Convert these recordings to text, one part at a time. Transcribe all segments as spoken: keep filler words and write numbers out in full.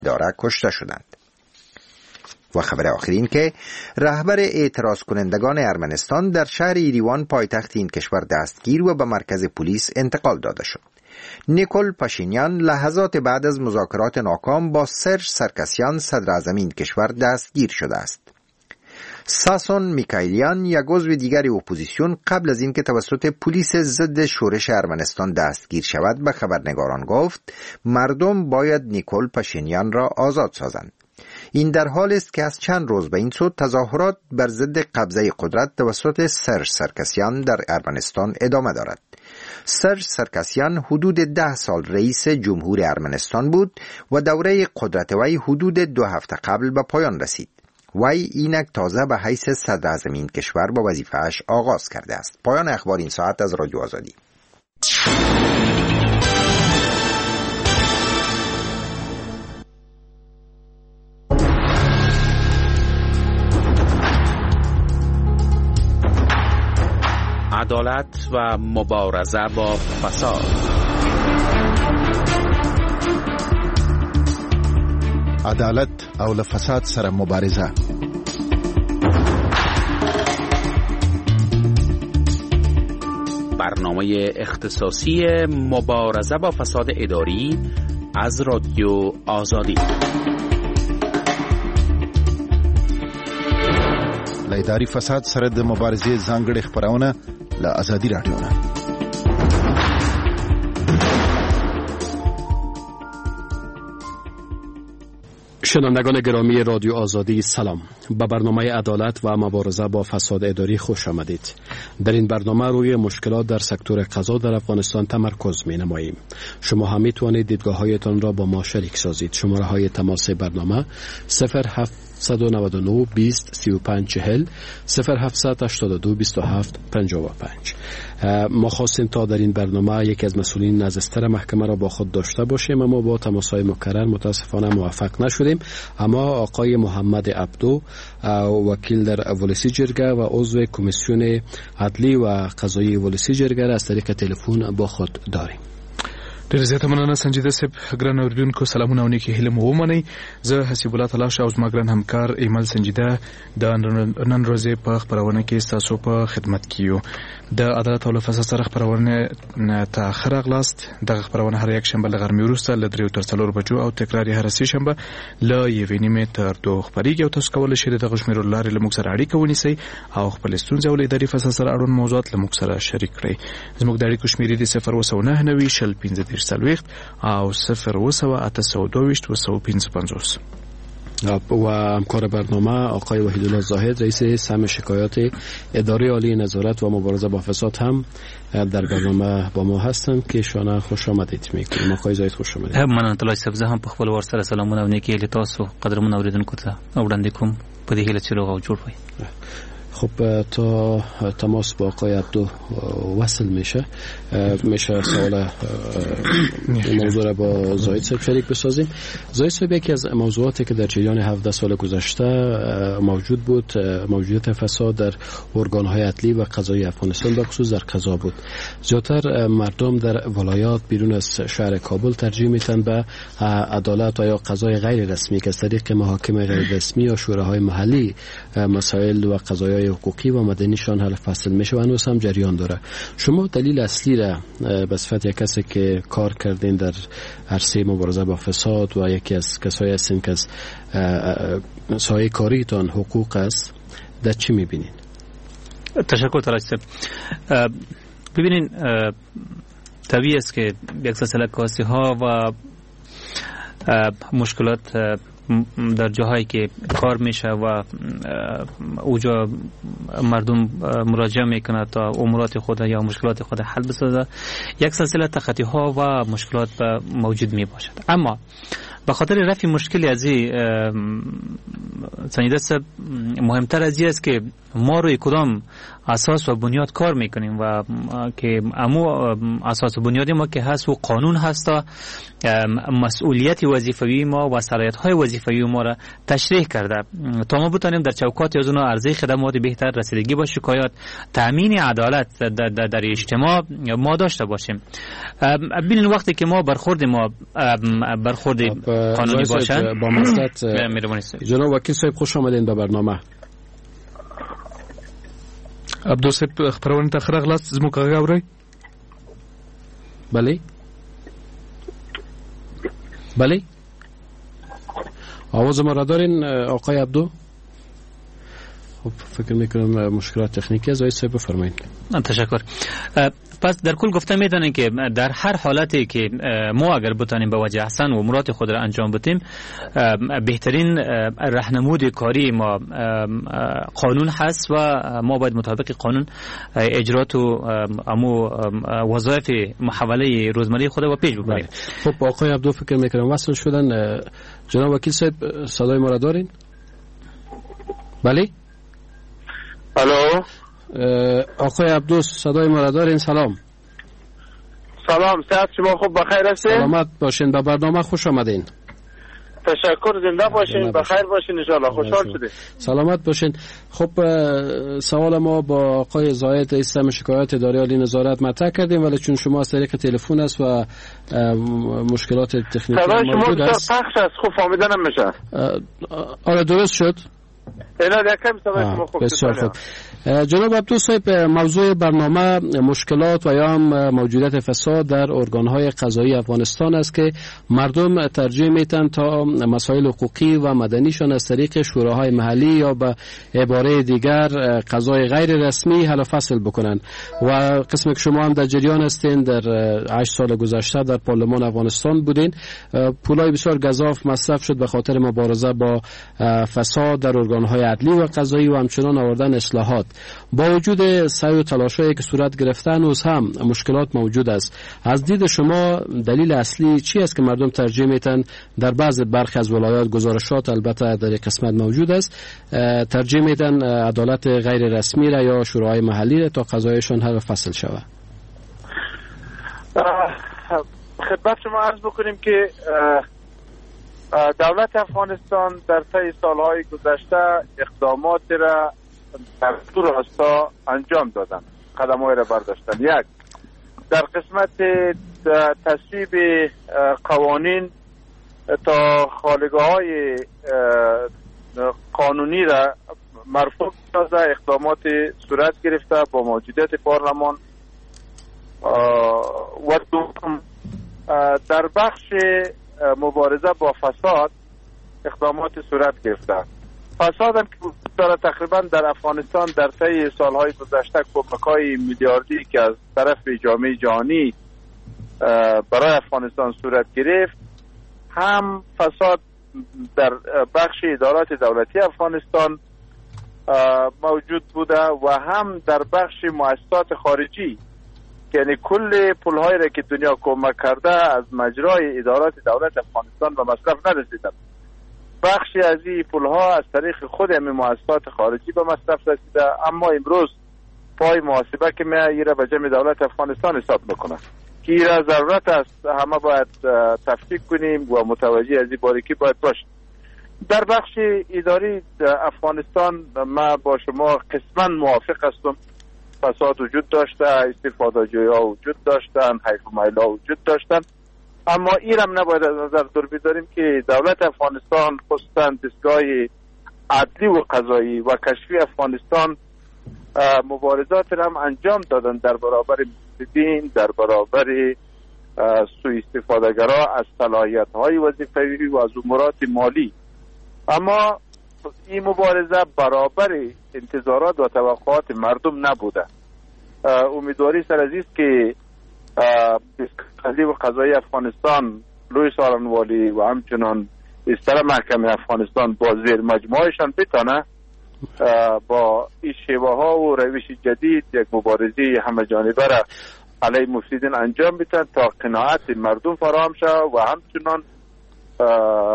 داره کشته شدند. و خبر آخر این که رهبر اعتراض کنندگان ارمنستان در شهر ایریوان پایتخت این کشور دستگیر و به مرکز پلیس انتقال داده شد. نیکول پاشینیان لحظات بعد از مذاکرات ناکام با سرژ سرکسیان صدر اعظم این کشور دستگیر شده است. ساسون میکایلیان یک عضو دیگر اپوزیسیون قبل از اینکه توسط پلیس ضد شورش ارمنستان دستگیر شود به خبرنگاران گفت مردم باید نیکول پاشینیان را آزاد سازند. این در حال است که از چند روز به این سو تظاهرات بر ضد قبضه قدرت توسط سرژ سرکسیان در ارمنستان ادامه دارد. سرژ سرکسیان حدود ده سال رئیس جمهور ارمنستان بود و دوره قدرت وی حدود دو هفته قبل به پایان رسید. وی اینک تازه به حیث صدر اعظم این کشور با وظیفه‌اش آغاز کرده است. پایان اخبار این ساعت از رادیو آزادی. عدالت و مبارزه با فساد. عدالت او له فساد سره مبارزه. برنامه اختصاصی مبارزه با فساد اداری از رادیو آزادی. له اداري فساد سره د مبارزې ځانګړې خبرونه له آزادي رادیو نه. شنوندگان گرامی رادیو آزادی سلام. به برنامه عدالت و مبارزه با فساد اداری خوش آمدید. در این برنامه روی مشکلات در سکتور قضا در افغانستان تمرکز می نماییم. شما هم می توانید دیدگاه هایتان را با ما شریک سازید. شماره های تماس برنامه صفر هفت نه نه بیست سی و پنج چهل صفر هفت هشت دو بیست و هفت پنجاه و پنج. ما خواستیم تا در این برنامه یکی از مسئولین نزدستر محکمه را با خود داشته باشیم، اما با تماس‌های مکرر متاسفانه موفق نشدیم. اما آقای محمد عبدو، وکیل در ولسی جرگه و عضو کمیسیون عدلی و قضایی ولسی جرگه را از طریق تلفن با خود داریم. ډېر زیاته مننه سنجیده صاحب. ګران اوریدونکو سلامونه او نیکې هیلې مو ومنئ. زه حسیب الله تعالی شاه او زما ګران همکار ایمل سنجیده د نن ورځې په خپرونه کې ستاسو په خدمت کې یو. د عدالت او فساد سره خپرونه ته ښه راغلاست. دغه خپرونه هر یک شنبه له غرمې وروسته له دریو تر څلورو بجو او تکرار یې هره سې شنبه له یوې نیمې تر دوه خپرېږي او تاسو کولی شئ د دغه شمېرو له لارې له موږ سره اړیکه ونیسئ او خپلې ستونزې او له اداري فساد سره اړوند موضوعات له موږ سره شریک کړئ. زموږ د اړیکو شمېرې دي صفر اوه سوه نهه نوي شل پنځه دېرش څلوېښت او صفر اوه سوه اته سوه دویشت و سوه پنځه پنځوس. و همکار برنامه آقای وحیدالله زاهد رئیس سهم شکایات اداره عالی نظارت و مبارزه با فساد هم در برنامه با ما هستند که شما خوش آمدید میگیم. آقای زاهد خوش آمدید. مننه طلای صاحب. زه هم په خپل ور سره سلامونه او نیکی له تاسو قدرمن اوریدونکو ته وړاندې کوم په دې هیله چې روغ او جوړ وي. خب تا تماس با آقای عبدو وصل میشه میشه سوال موضوع را با زاهد صاحب شریک بسازیم. زاهد صاحب، یکی از موضوعاتی که در جریان هفده سال گذشته موجود بود موجودیت فساد در ارگان‌های عدلی و قضایی افغانستان به خصوص در قضا بود. زیاتر مردم در ولایات بیرون از شهر کابل ترجیح میتن به عدالت و یا قضای غیر رسمی که از طریق محاکم غیر رسمی یا شوراهای محلی مسائل و قضایای حقوقی و مدنیشان حل فصل میشه و هنوز هم جریان داره. شما دلیل اصلی را به صفت یک کسی که کار کردین در عرصه مبارزه با فساد و یکی از کسایی هستین که از سایه کاریتان حقوق است، در چی میبینین؟ تشکر تلاش صاحب. ببینین طبیعی است که یک سلسله کاسی ها و مشکلات در جاهایی که کار میشه و اوجا مردم مراجعه میکنه تا امورات خود یا مشکلات خود حل بسازه، یک سلسله تخطی ها و مشکلات موجود می باشد. اما به خاطر رفع مشکلی از این سنجیده صاحب مهمتر از این است که ما روی کدام اساس و بنیاد کار میکنیم و که امو اساس و بنیادی ما که هست و قانون هست تا مسئولیت وظیفوی ما و صلاحیت های وظیفوی ما را تشریح کرده تا ما بتونیم در چوکات از اون عرضه خدمات بهتر، رسیدگی با شکایات، تامین عدالت در, در, در اجتماع ما داشته باشیم. ببین وقتی که ما برخورد ما برخورد قانونی باشد با مصلحت جناب وکیل صاحب خوش آمدین به برنامه. عبدو صاحب خبرونه ته خراغلاست زموږ غږ اورئ؟ بله بله آواز ما را دارین آقای عبدو؟ خب فکر میکنم مشکلات تکنیکی از آقای صاحب بفرمایید. تشکر. پس در کل گفته میدانیم که در هر حالتی که ما اگر بتانیم به وجه احسن و مراد خود را انجام بدیم، بهترین راهنمود کاری ما قانون هست و ما باید مطابق قانون اجرات و امو وظایف محوله روزمره خود و پیش ببریم. خب آقای عبدو فکر میکنم وصل شدن. جناب وکیل صاحب صدای ما را دارین؟ بله؟ الو آقای عبدو صدای ما را دارین؟ سلام. سلام، صحت شما خوب بخیر هستین؟ سلامت باشین، به برنامه خوش آمدین. تشکر، زنده باشین، بخیر باشین ان شاء الله. خوشحال شدیم. سلامت باشین. خب سوال ما با آقای زاید استم شکایت اداره عالی نظارت مطرح کردیم، ولی چون شما از طریق تلفن است و مشکلات تکنیکی موجود است. صدای شما پخش است، خوب فهمیدن نمیشه. آره درست شد. اینا یکم صدای شما خوب. بسیار خوب. جناب عبدو صاحب، موضوع برنامه مشکلات و یا هم موجودیت فساد در ارگان‌های قضایی افغانستان است که مردم ترجیح میتن تا مسائل حقوقی و مدنیشان از طریق شوراهای محلی یا به عباره دیگر قضای غیر رسمی حل و فصل بکنن و قسم که شما هم در جریان هستین در هشت سال گذشته در پارلمان افغانستان بودین، پولای بسیار گزاف مصرف شد به خاطر مبارزه با فساد در ارگان‌های عدلی و قضایی و همچنان آوردن اصلاحات. با وجود سعی و تلاش‌هایی که صورت گرفته هنوز هم مشکلات موجود است. از دید شما دلیل اصلی چی است که مردم ترجیح میتن در بعض برخی از ولایات، گزارشات البته در قسمت موجود است، ترجیح میتن عدالت غیر رسمی را یا شورای محلی را تا قضایشان حل و فصل شود؟ خدمت شما عرض بکنیم که دولت افغانستان در طی سالهای گذشته اقدامات را در دو راستا انجام دادن، قدم‌های را برداشتن. یک، در قسمت تصویب قوانین تا خالگاه‌های قانونی را مرفوع سازه اقدامات صورت گرفته با موجودیت پارلمان و دوم در بخش مبارزه با فساد اقدامات صورت گرفته. فساد هم که داره تقریبا در افغانستان در طی سالهای گذشته کمک‌های میلیاردی که از طرف جامعه جهانی برای افغانستان صورت گرفت، هم فساد در بخش ادارات دولتی افغانستان موجود بوده و هم در بخش مؤسسات خارجی، یعنی کل پول‌هایی را که دنیا کمک کرده از مجرای ادارات دولت افغانستان به مصرف نرسیده. بخشی از این پول‌ها از طریق خود همین مؤسسات خارجی به مصرف رسیده، اما امروز پای محاسبه که میایه ایره به جمع دولت افغانستان حساب میکنه که ایره ضرورت است همه باید تفکیک کنیم و متوجه از این باریکی باید باشیم. در بخش اداری افغانستان ما با شما قسما موافق هستم. فساد وجود داشته، استفاده جوی‌ها وجود داشتن، حیف و میل‌ها وجود داشتن، اما ایرم نباید از نظر دور بداریم که دولت افغانستان خصوصا دستگاه عدلی و قضایی و کشفی افغانستان مبارزات هم انجام دادن در برابر مفسدین، در برابر سوء استفاده‌گرا از صلاحیت‌های وظیفوی و از امورات مالی، اما این مبارزه برابر انتظارات و توقعات مردم نبوده. امیدواری سر از است که دستگاه و قضایی افغانستان، لوی سالنوالی و همچنان استر محکمه افغانستان با زیر مجموعهشان بتانه با این شیوه ها و روش جدید یک مبارزه همه جانبه را علیه مفسدین انجام بدن تا قناعت مردم فراهم شود و همچنان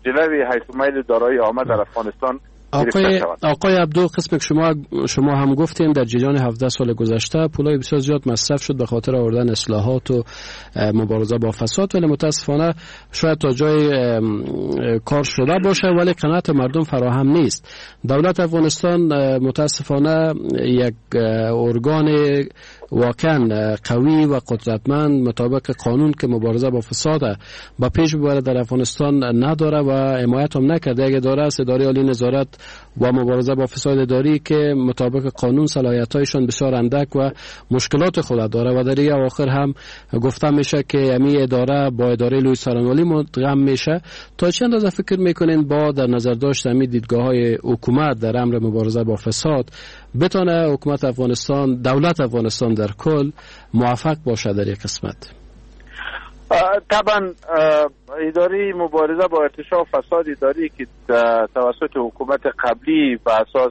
جلوی حیث میل دارایی عامه در افغانستان آقای آقای عبدو، قسم که شما شما هم گفتین در جریان هفده سال گذشته پولای بسیار زیاد مصرف شد به خاطر آوردن اصلاحات و مبارزه با فساد، ولی متاسفانه شاید تا جای کار شده باشه ولی قناعت مردم فراهم نیست. دولت افغانستان متاسفانه یک ارگان واقعا قوی و قدرتمند مطابق قانون که مبارزه با فساد با پیش ببره در افغانستان نداره و حمایت هم نکرده. اگه داره است اداره عالی نظارت و مبارزه با فساد اداری که مطابق قانون صلاحیت‌هایشان بسیار اندک و مشکلات خود داره و در اواخر هم گفته میشه که امی اداره با اداره لوی سارنوالی مدغم میشه. تا چند اندازه فکر میکنین با در نظر داشت امی دیدگاه‌های حکومت در امر مبارزه با فساد بتونه حکومت افغانستان، دولت افغانستان در کل موفق باشه در یک قسمت؟ طبعا اداره مبارزه با ارتشاء و فساد اداری که توسط حکومت قبلی به اساس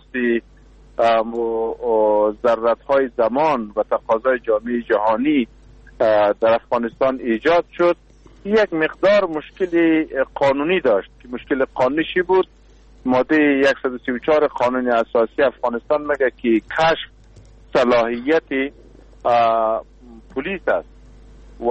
ضرورت‌های زمان و تقاضای جامعه جهانی در افغانستان ایجاد شد، یک مقدار مشکل قانونی داشت. مشکل قانونی چی بود؟ ماده صد و سی و چهار قانون اساسی افغانستان میگه که کشف صلاحیت پلیس است و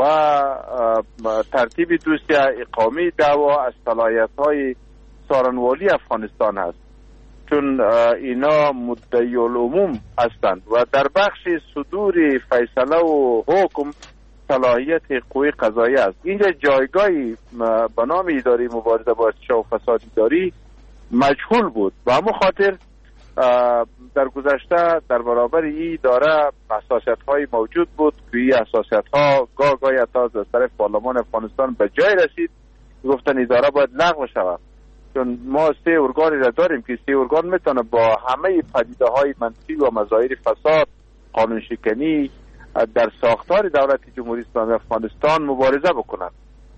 ترتیب دوسیه اقامه دعوا از صلاحیت‌های سارنوالی افغانستان است، چون اینا مدعی العموم هستند و در بخش صدور فیصله و حکم صلاحیت قوه قضاییه است. اینجا جایگاهی به نام اداره مبارزه با ارتشاء و فساد اداری مجهول بود و همون خاطر در گذشته در برابر این اداره حساسیت های موجود بود که این حساسیت ها گاه گاهی حتی از طرف پارلمان افغانستان به جای رسید گفتن اداره باید لغو شود، چون ما سه ارگانی را داریم که سه ارگان میتونه با همه پدیده های منفی و مظاهر فساد، قانون شکنی در ساختار دولت جمهوری اسلامی افغانستان مبارزه بکنند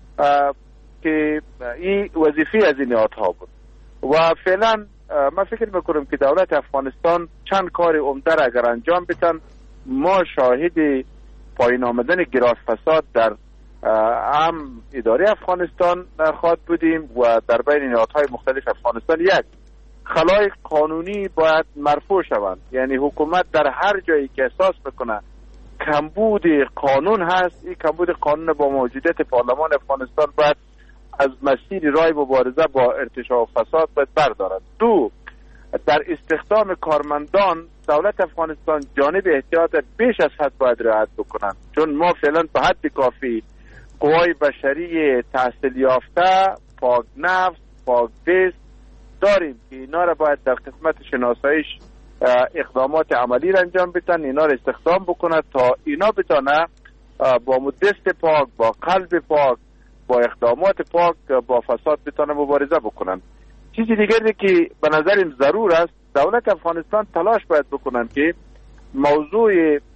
که این وظیفه از این نهادها بود و فعلا من فکر میکنم که دولت افغانستان چند کار عمده را اگر انجام بدن ما شاهد پایین آمدن گراف فساد در هم اداره افغانستان خواهد بودیم و در بین نهادهای مختلف افغانستان. یک، خلای قانونی باید مرفوع شوند، یعنی حکومت در هر جایی که احساس بکنه کمبود قانون هست، این کمبود قانون با موجودیت پارلمان افغانستان باید از مسیر راه مبارزه با ارتشاء و فساد باید بردارد. دو، در استخدام کارمندان دولت افغانستان جانب احتیاط بیش از حد باید رعایت بکنند، چون ما فعلا به حد کافی قوای بشری تحصیل یافته، پاک نفس، پاک دست داریم که اینا را باید در قسمت شناساییش اقدامات عملی را انجام بدن، اینا را استخدام بکنند تا اینا بتانه با دست پاک، با قلب پاک، با اقدامات پاک با فساد بتانه مبارزه بکنن. چیزی دیگری که به نظرم ضرور است، دولت افغانستان تلاش باید بکنن که موضوع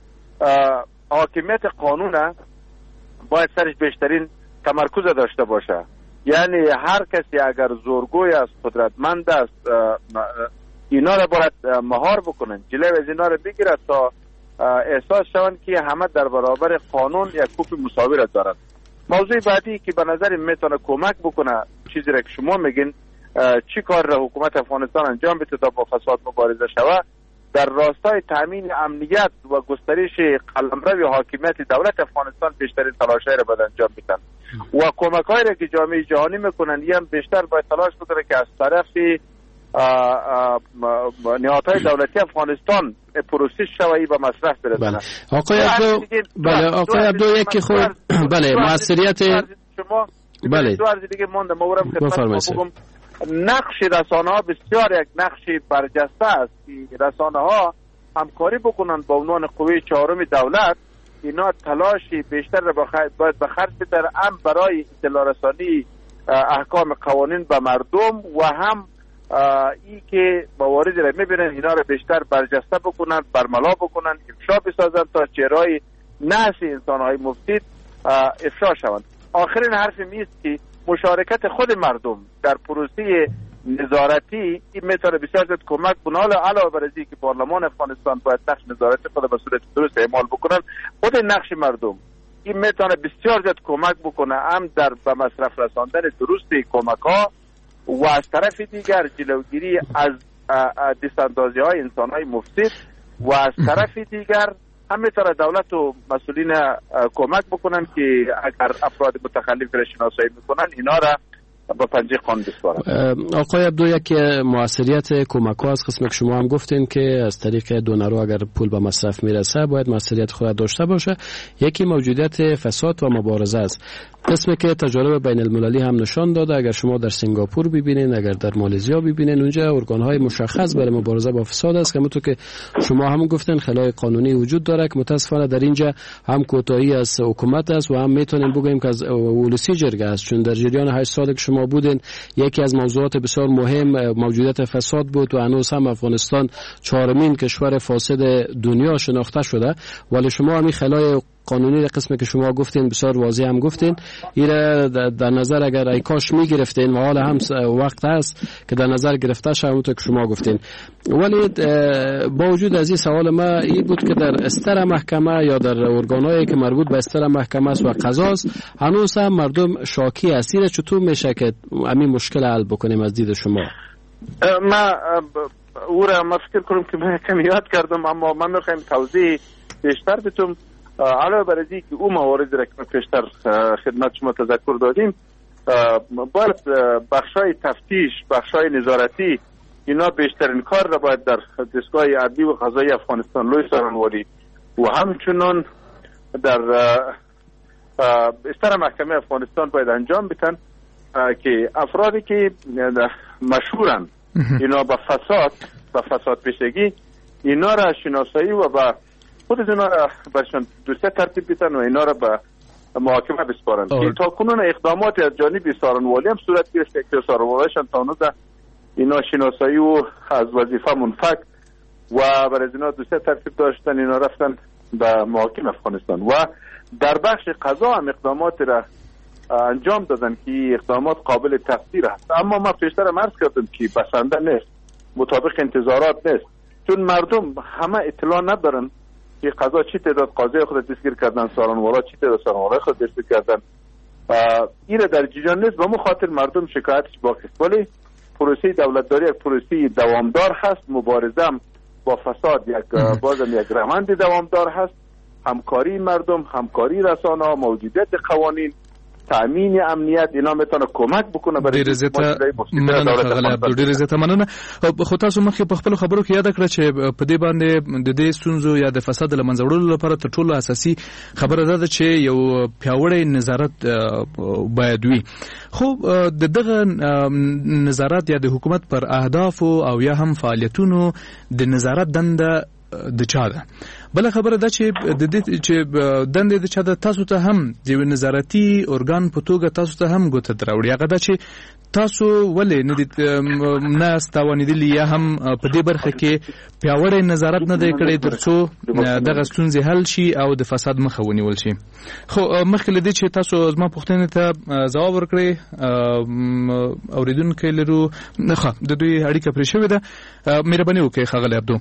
حاکمیت قانون باید سرش بیشترین تمرکز داشته باشه، یعنی هر کسی اگر زورگوی است، قدرتمند است، اینا را باید مهار بکنن، جلوی از اینا را بگیرد تا احساس شوند که همه در برابر قانون یک کوف مساوی را دارند. موضوع بعدی که به نظر میتونه کمک بکنه، چیزی را که شما میگین چی کار را حکومت افغانستان انجام بده تا با فساد مبارزه شود، در راستای تامین امنیت و گسترش قلمرو حاکمیت دولت افغانستان بیشترین تلاش‌های را باید انجام بدن و کمک‌هایی را که جامعه جهانی میکنن هم بیشتر باید تلاش بکنه که از طرف نهادهای دولتی افغانستان پروسس شوی و مصرف برسونه. آقای عبدو، بله آقای عبدو یکی خود بله موثریت شما بله دو عرض دیگه مونده مورم خدمت بگم. نقش رسانه ها بسیار یک نقش برجسته است که رسانه ها همکاری بکنن با عنوان قوه چهارم دولت، اینا تلاشی بیشتر را باید به خرج بدن هم برای اطلاع رسانی احکام قوانین به مردم و هم ای که مواردی را میبینن اینا را بیشتر برجسته بکنن، برملا بکنن، افشا بسازن تا چهرهای نحس انسانهای مفسد افشا شوند. آخرین حرف میست که مشارکت خود مردم در پروسه نظارتی این میتونه بسیار زیاد کمک کنه. علاوه بر اینکه که پارلمان افغانستان باید نقش نظارتی خود به صورت درست اعمال بکنن، خود نقش مردم این میتونه بسیار زیاد کمک بکنه هم در به مصرف رساندن درست کمک ها و از طرف دیگر جلوگیری از دستاندازی های انسان های مفسد و از طرف دیگر همینطور دولت و مسئولین کمک بکنن که اگر افراد متخلف را شناسایی میکنن اینا را با پنجه قانون بسپارن. آقای عبدو، یک موثریت کمک ها از قسم که شما هم گفتین که از طریق دونرو اگر پول به مصرف میرسه باید موثریت خود داشته باشه. یکی موجودیت فساد و مبارزه است. قسمی که تجارب بین المللی هم نشان داده، اگر شما در سنگاپور ببینین، اگر در مالزیا ببینین، اونجا ارگان های مشخص برای مبارزه با فساد است که همونطور که شما هم گفتین خلای قانونی وجود داره که متاسفانه در اینجا هم کوتاهی از حکومت است و هم میتونیم بگیم که از ولسی جرگه است، چون در جریان هشت سال که شما بودین یکی از موضوعات بسیار مهم موجودیت فساد بود و هنوز هم افغانستان چهارمین کشور فاسد دنیا شناخته شده، ولی شما همین خلای قانونی در قسمی که شما گفتین بسیار واضح هم گفتین، ایره در نظر اگر ای کاش میگرفتین و حال هم وقت هست که در نظر گرفته شد همونطور که شما گفتین. ولی با وجود از این سوال ما این بود که در استر محکمه یا در ارگانایی که مربوط به استر محکمه است و قضاست هنوز هم مردم شاکی اسیر. چطور میشه که همین مشکل حل بکنیم از دید شما؟ ما او را ما فکر کنم که من کمی یاد کردم، اما من میخوایم توضیح بیشتر بتونم. علاوه بر اینکه که اون موارد را که پیشتر خدمت شما تذکر دادیم، باید بخشای تفتیش، بخشای نظارتی اینا بیشترین کار را باید در دستگاه عدلی و قضایی افغانستان لوی سرانواری و همچنان در استر محکمه افغانستان باید انجام بدن که افرادی که مشهورن اینا با فساد با فساد پیشگی اینا را شناسایی و با خود اینا را برشان دوسته ترتیب بیتن و اینا را به محاکمه بسپارن که تا کنون اقدامات از جانب سارنوالی هم صورت گرفته که سارنوالیشان تا هنوز اینا شناسایی و از وظیفه منفک و برای اینا دوسته ترتیب داشتن، اینا رفتن به محاکم افغانستان و در بخش قضا هم اقدامات را انجام دادن که اقدامات قابل تقدیر هست. اما ما پیشتر هم عرض کردم که بسنده نیست، مطابق انتظارات نیست، چون مردم همه اطلاع ندارن که قضا چی تعداد قاضی خود دستگیر کردن، سارنوالا چی تعداد سارنوالا خود دستگیر کردن. این در جریان نیست، به مو خاطر مردم شکایتش باقی است. ولی پروسه دولتداری یک پروسه دوامدار هست، مبارزه با فساد یک بازم یک روند دوامدار هست. همکاری مردم، همکاری رسانه‌ها، موجودیت قوانین، تامین امنیت اینا میتونه کمک بکنه برای ډیر زیاته مننه غل عبدو ډیر زیاته مننه. خو تاسو مخکې په خپل خبرو کې یاد کړئ چې په دې باندې د دې ستونزو یا د فساد له منځه وړلو لپاره تر ټولو اساسي خبره ده چې یو پیاوړی نظارت باید وي. خو د دغه نظارت یا د حکومت پر اهداف او یا هم فعالیتونو د نظارت دنده د چا ده؟ بل خبره ده چې د دې چې دندې د چا ده، تاسو ته هم د نظارتي ارګان په توګه تاسو ته هم ګوته دراوړي. هغه ده چې تاسو ولې نه دي نه ستاونیدلی یا هم په دې برخه کې پیاوړی نظارت نه دی کړی ترڅو دغه ستونزې حل شي او د فساد مخه ونیول شي. خو مخکې له دې چې تاسو زما پوښتنې ته ځواب ورکړئ، اوریدونکي لرو ښه د دوی اړیکه پرې شوې ده، مهرباني وکړئ ښاغلی عبدو.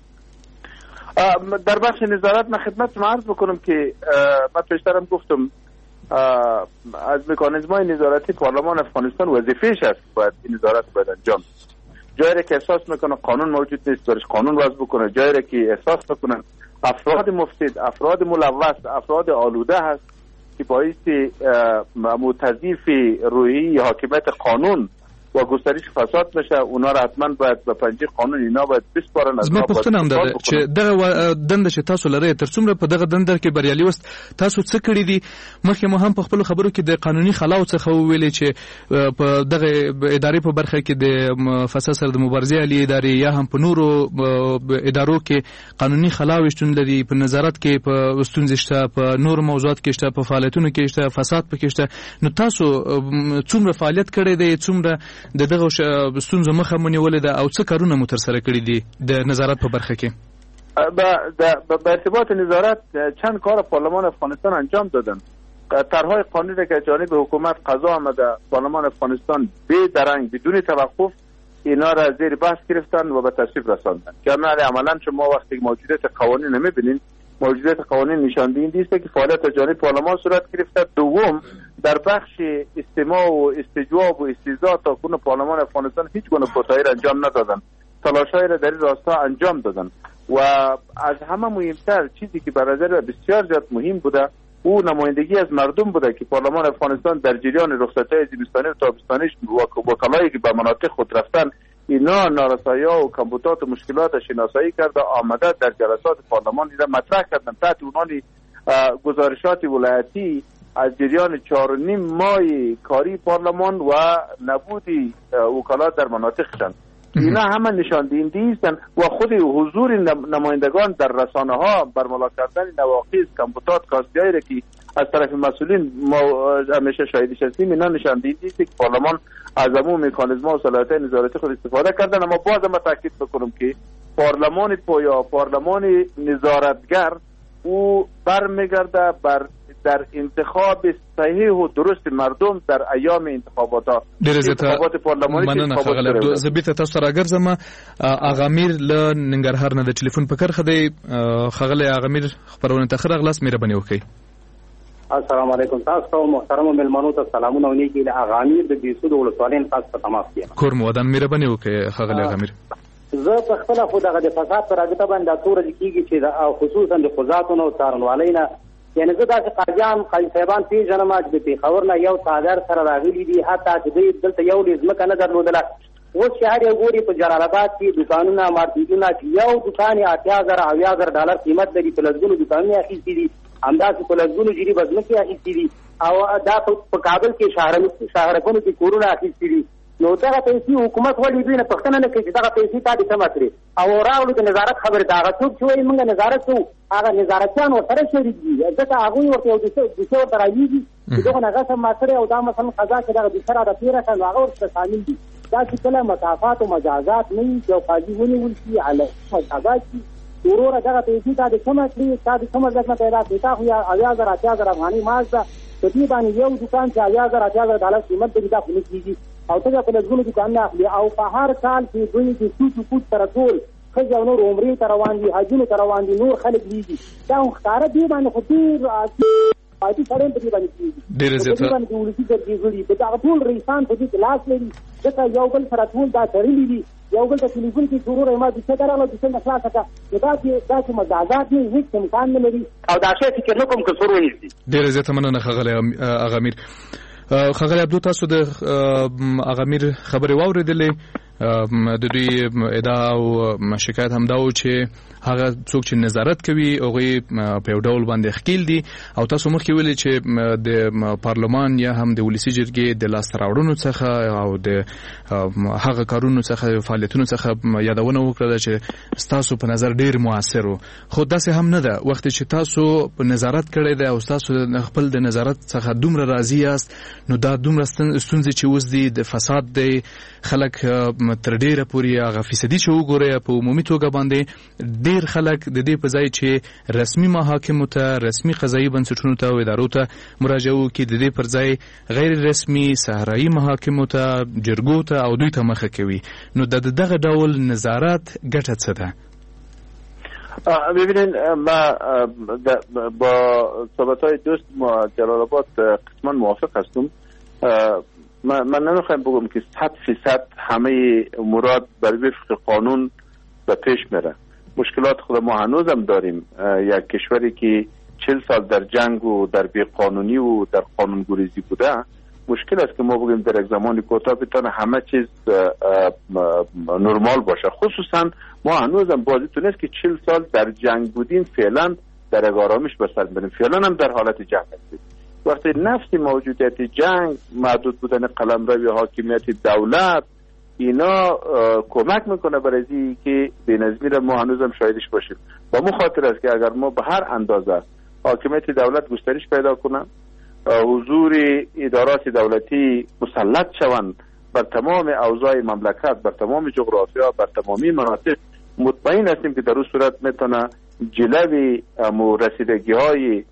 در بخش نظارت من خدمت شما عرض بکنم که من پیشترم گفتم از مکانیزم‌های نظارتی پارلمان افغانستان وظیفه‌اش است باید این نظارت باید انجام. جایی که احساس میکنه قانون موجود نیست برش قانون وضع بکنه، جایی که احساس میکنه افراد مفسد، افراد ملوث، افراد آلوده هست که باعث متضعیف روحی حاکمیت قانون و گسترش فساد بشه، اونا را حتما باید به پنجه قانون اینا باید بسپارن. زما پوښتنه هم ده چې دغه دنده چې تاسو لرئ تر څومره په دغه دنده کې بریالي وست، تاسو څه کړي دي؟ مخکې مو هم په خپلو خبرو کې د قانوني خلاو څخه وویلې چې په دغه ادارې په برخه کې د فساد سره د مبارزې عالی ادارې یا هم په نورو ادارو کې قانوني خلاوې شتون لري، په نظارت کې په ستونزې شته، په نورو موضوعات کې شته، په فعالیتونو کې شته، فساد پکې شته. نو تاسو څومره فعالیت کړی دی، څومره د دغه ستونزو مخه مو نیولې ده او څه کارونه مو ترسره کړي دي د نظارت په برخه کې؟ به ارتباط نظارت چند کار پارلمان افغانستان انجام دادن. طرحهای قانونی که جانب حکومت قضا آمده پارلمان افغانستان بی درنگ بدون توقف اینا را زیر بحث گرفتن و به تصویب رساندن که عملا شما وقتی موجودیت قوانین نمیبینین موجودیت قوانین نشان دهنده است که فعالیت از جانب پارلمان صورت گرفته. دوم، در بخش استماع و استجواب و استیضاح تاکنون پارلمان افغانستان هیچ گونه کوتاهی را انجام ندادن، تلاش‌هایی را در این راستا انجام دادن و از همه مهمتر چیزی که به نظر بسیار زیاد مهم بوده او نمایندگی از مردم بوده که پارلمان افغانستان در جریان رخصت‌های زمستانی و تابستانیش وکلایی که به مناطق خود رفتن اینا نارسایی‌ها و کمبودات و مشکلات شناسایی کرده، آمده در جلسات پارلمان را مطرح کردن تحت عنوان گزارشات ولایتی از جریان چهار و نیم ماه کاری پارلمان و نبود وکلات در مناطقشان. اینا همه نشان دهنده هستند و خود حضور نمایندگان در رسانه ها برملا کردن نواقص، کمبودات، کاستی‌هایی را که از طرف مسئولین ما همیشه شاهدش هستیم، اینا نشان دهنده است که پارلمان از عموم مکانیزم‌ها و صلاحیت نظارتی خود استفاده کردن. اما باز هم تاکید بکنم که پارلمان پویا، پارلمان نظارتگر، او برمیگرده بر در انتخاب صحیح و درست مردم در ایام انتخابات ها انتخابات پارلمانی. مننه خغل عبدو زبیت تاسو راګرځم. اغا امیر له ننګرهار نه د ټلیفون په کرخه دی. خغل اغا امیر خبرونه ته خرغلاس مهرباني وکړئ. السلام علیکم. تاسو محترم ملمنو ته سلامونه او نیکی. اغا امیر د بیسود ولسوالۍ تاسو ته تماس کیم. کور مودان مهرباني وکړئ خغل اغا امیر. زه په خپل خو دغه د فساد پر راګته باندې تور کیږي چې خصوصا د قضاتونو څارنوالۍ نه، یعنی زه داسې قاضیان قاضي صاحبان پیژنم چې د پېښور نه یو څادر سره راغلي دي، حتی چې دوی دلته یو لیز ځمکه نه درلودله. اوس شهر یې ګوري په جلال آباد کې دوکانونه مارکیټونه چې یو دوکان یې اتیا زره اویا زره ډالر قیمت لري، په لسګونو دوکانونه اخیستي دي، همداسې په لسګونو جریبه ځمکې اخیستي دي او دا په کابل کې شاهرګونو کې کورونه اخیستي دي. نو دغه پیسې حکومت ولې دوی نه پوښتنه نه کوي چې دغه پیسې تا دې کمه کړې او راوړو د نظارت خبرې ته هغه څوک چې وایي موږ نظارت کوو هغه نظارتیان ورسره شریک دي، ځکه هغوی ورته یو دوسیه ورته راویږي چې دغه نه غصب ما کړی او دا مثلا قضا چې دغه دوسیه راته تېره کړه نو هغه ورسره شامل دي. دا چې کله مسافات او مجازات نه وي چې یو قاضي ونیول شي علیه مجازات شي وروره دغه پیسې تا دې کمه کړې تا دې کومه ځمکه پیدا کړې تا خو اویا زره اتیا زره افغانۍ معاش ده په دې باندې یو دوکان چې اویا زره اتیا زره ډالر قیمت لري دا خو نه کېږي او ته په لږونو دوکانونه اخلي او په هر کال کې دوی د سوچ کوچ سره ټول ښځې او نور عمرې ته روان دي، حجونو ته روان دي، نور خلک لیږي. دا خو ښکاره دې باندې خو ډېر عادي سړی په دې باندې کېږي، ډېره زیاته په دې باندې د ولسي جرګې غړي په دغه ټول رئیسان په دې کې لاس لري، ځکه یو بل سره ټول دا تړلي دي. یو بل ته ټلیفون کې ضرور ما د څه درغله د څه نه خلاصه کړه نو دا چې دا چې مجازات نه هیڅ امکان نه لري او دا شی فکر نه کوم که څور ونیسي. ډېره زیاته مننه ښاغلی اغا امیر. ښاغلی عبدو تاسو د اغا امیر خبرې واورېدلې. د دوی ادعا او شکایت همدا و چې هغه څوک چې نظارت کوي هغوی په یو ډول باندې ښکیل دي او تاسو مخکې ویلي چې د پارلمان یا هم د ولسي جرګې د لاسته راوړنو څخه او د هغه کارونو څخه فعالیتونو څخه یادونه وکړه چې ستاسو په نظر ډېر موثر و، خو داسې هم نه ده. وخت چې تاسو نظارت کړی دی او تاسو خپل د نظارت څخه دومره راضي یاست نو دا دومره ستونزې چې اوس دي د فساد دی خلک تر ډیره پورې هغه فیصدي چې وګورئ په عمومي توګه باندې ډیر خلک د دې په ځای چې رسمي محاکمو ته، رسمي قضایي بنسټونو ته او ادارو ته مراجعه وکړي د دې پر ځای غیر رسمي صحرایي محاکمو ته، جرګو ته او دوی ته مخه کوي. نو د دغه ډول نظارت ګټه څه ده؟ ببینید ما با صحبت‌های دوست جلال آباد قسما موافق هستم. من من نمیخوایم بگم که صد فیصد همه امورات بر وفق قانون به پیش میره. مشکلات خود ما هنوز هم داریم. یک کشوری که چهل سال در جنگ و در بیقانونی و در قانونگریزی بوده، مشکل است که ما بگیم در یک زمان کوتاه بتونه همه چیز نرمال باشه. خصوصا ما هنوز هم بازیتون است که چهل سال در جنگ بودیم، فعلا در یک آرامش به سر بریم، فعلا هم در حالت جنگ هستیم. وقتی نفس موجودیت جنگ، محدود بودن قلمرو حاکمیت دولت، اینا کمک میکنه برای این که بینظمی را ما هنوز هم شاهدش باشیم. با مو خاطر است که اگر ما به هر اندازه حاکمیت دولت گسترش پیدا کنه، حضور ادارات دولتی مسلط شوند بر تمام اوضاع مملکت، بر تمام جغرافیا، بر تمامی مناطق، مطمئن هستیم که در اون صورت میتونه جلوی رسیدگی های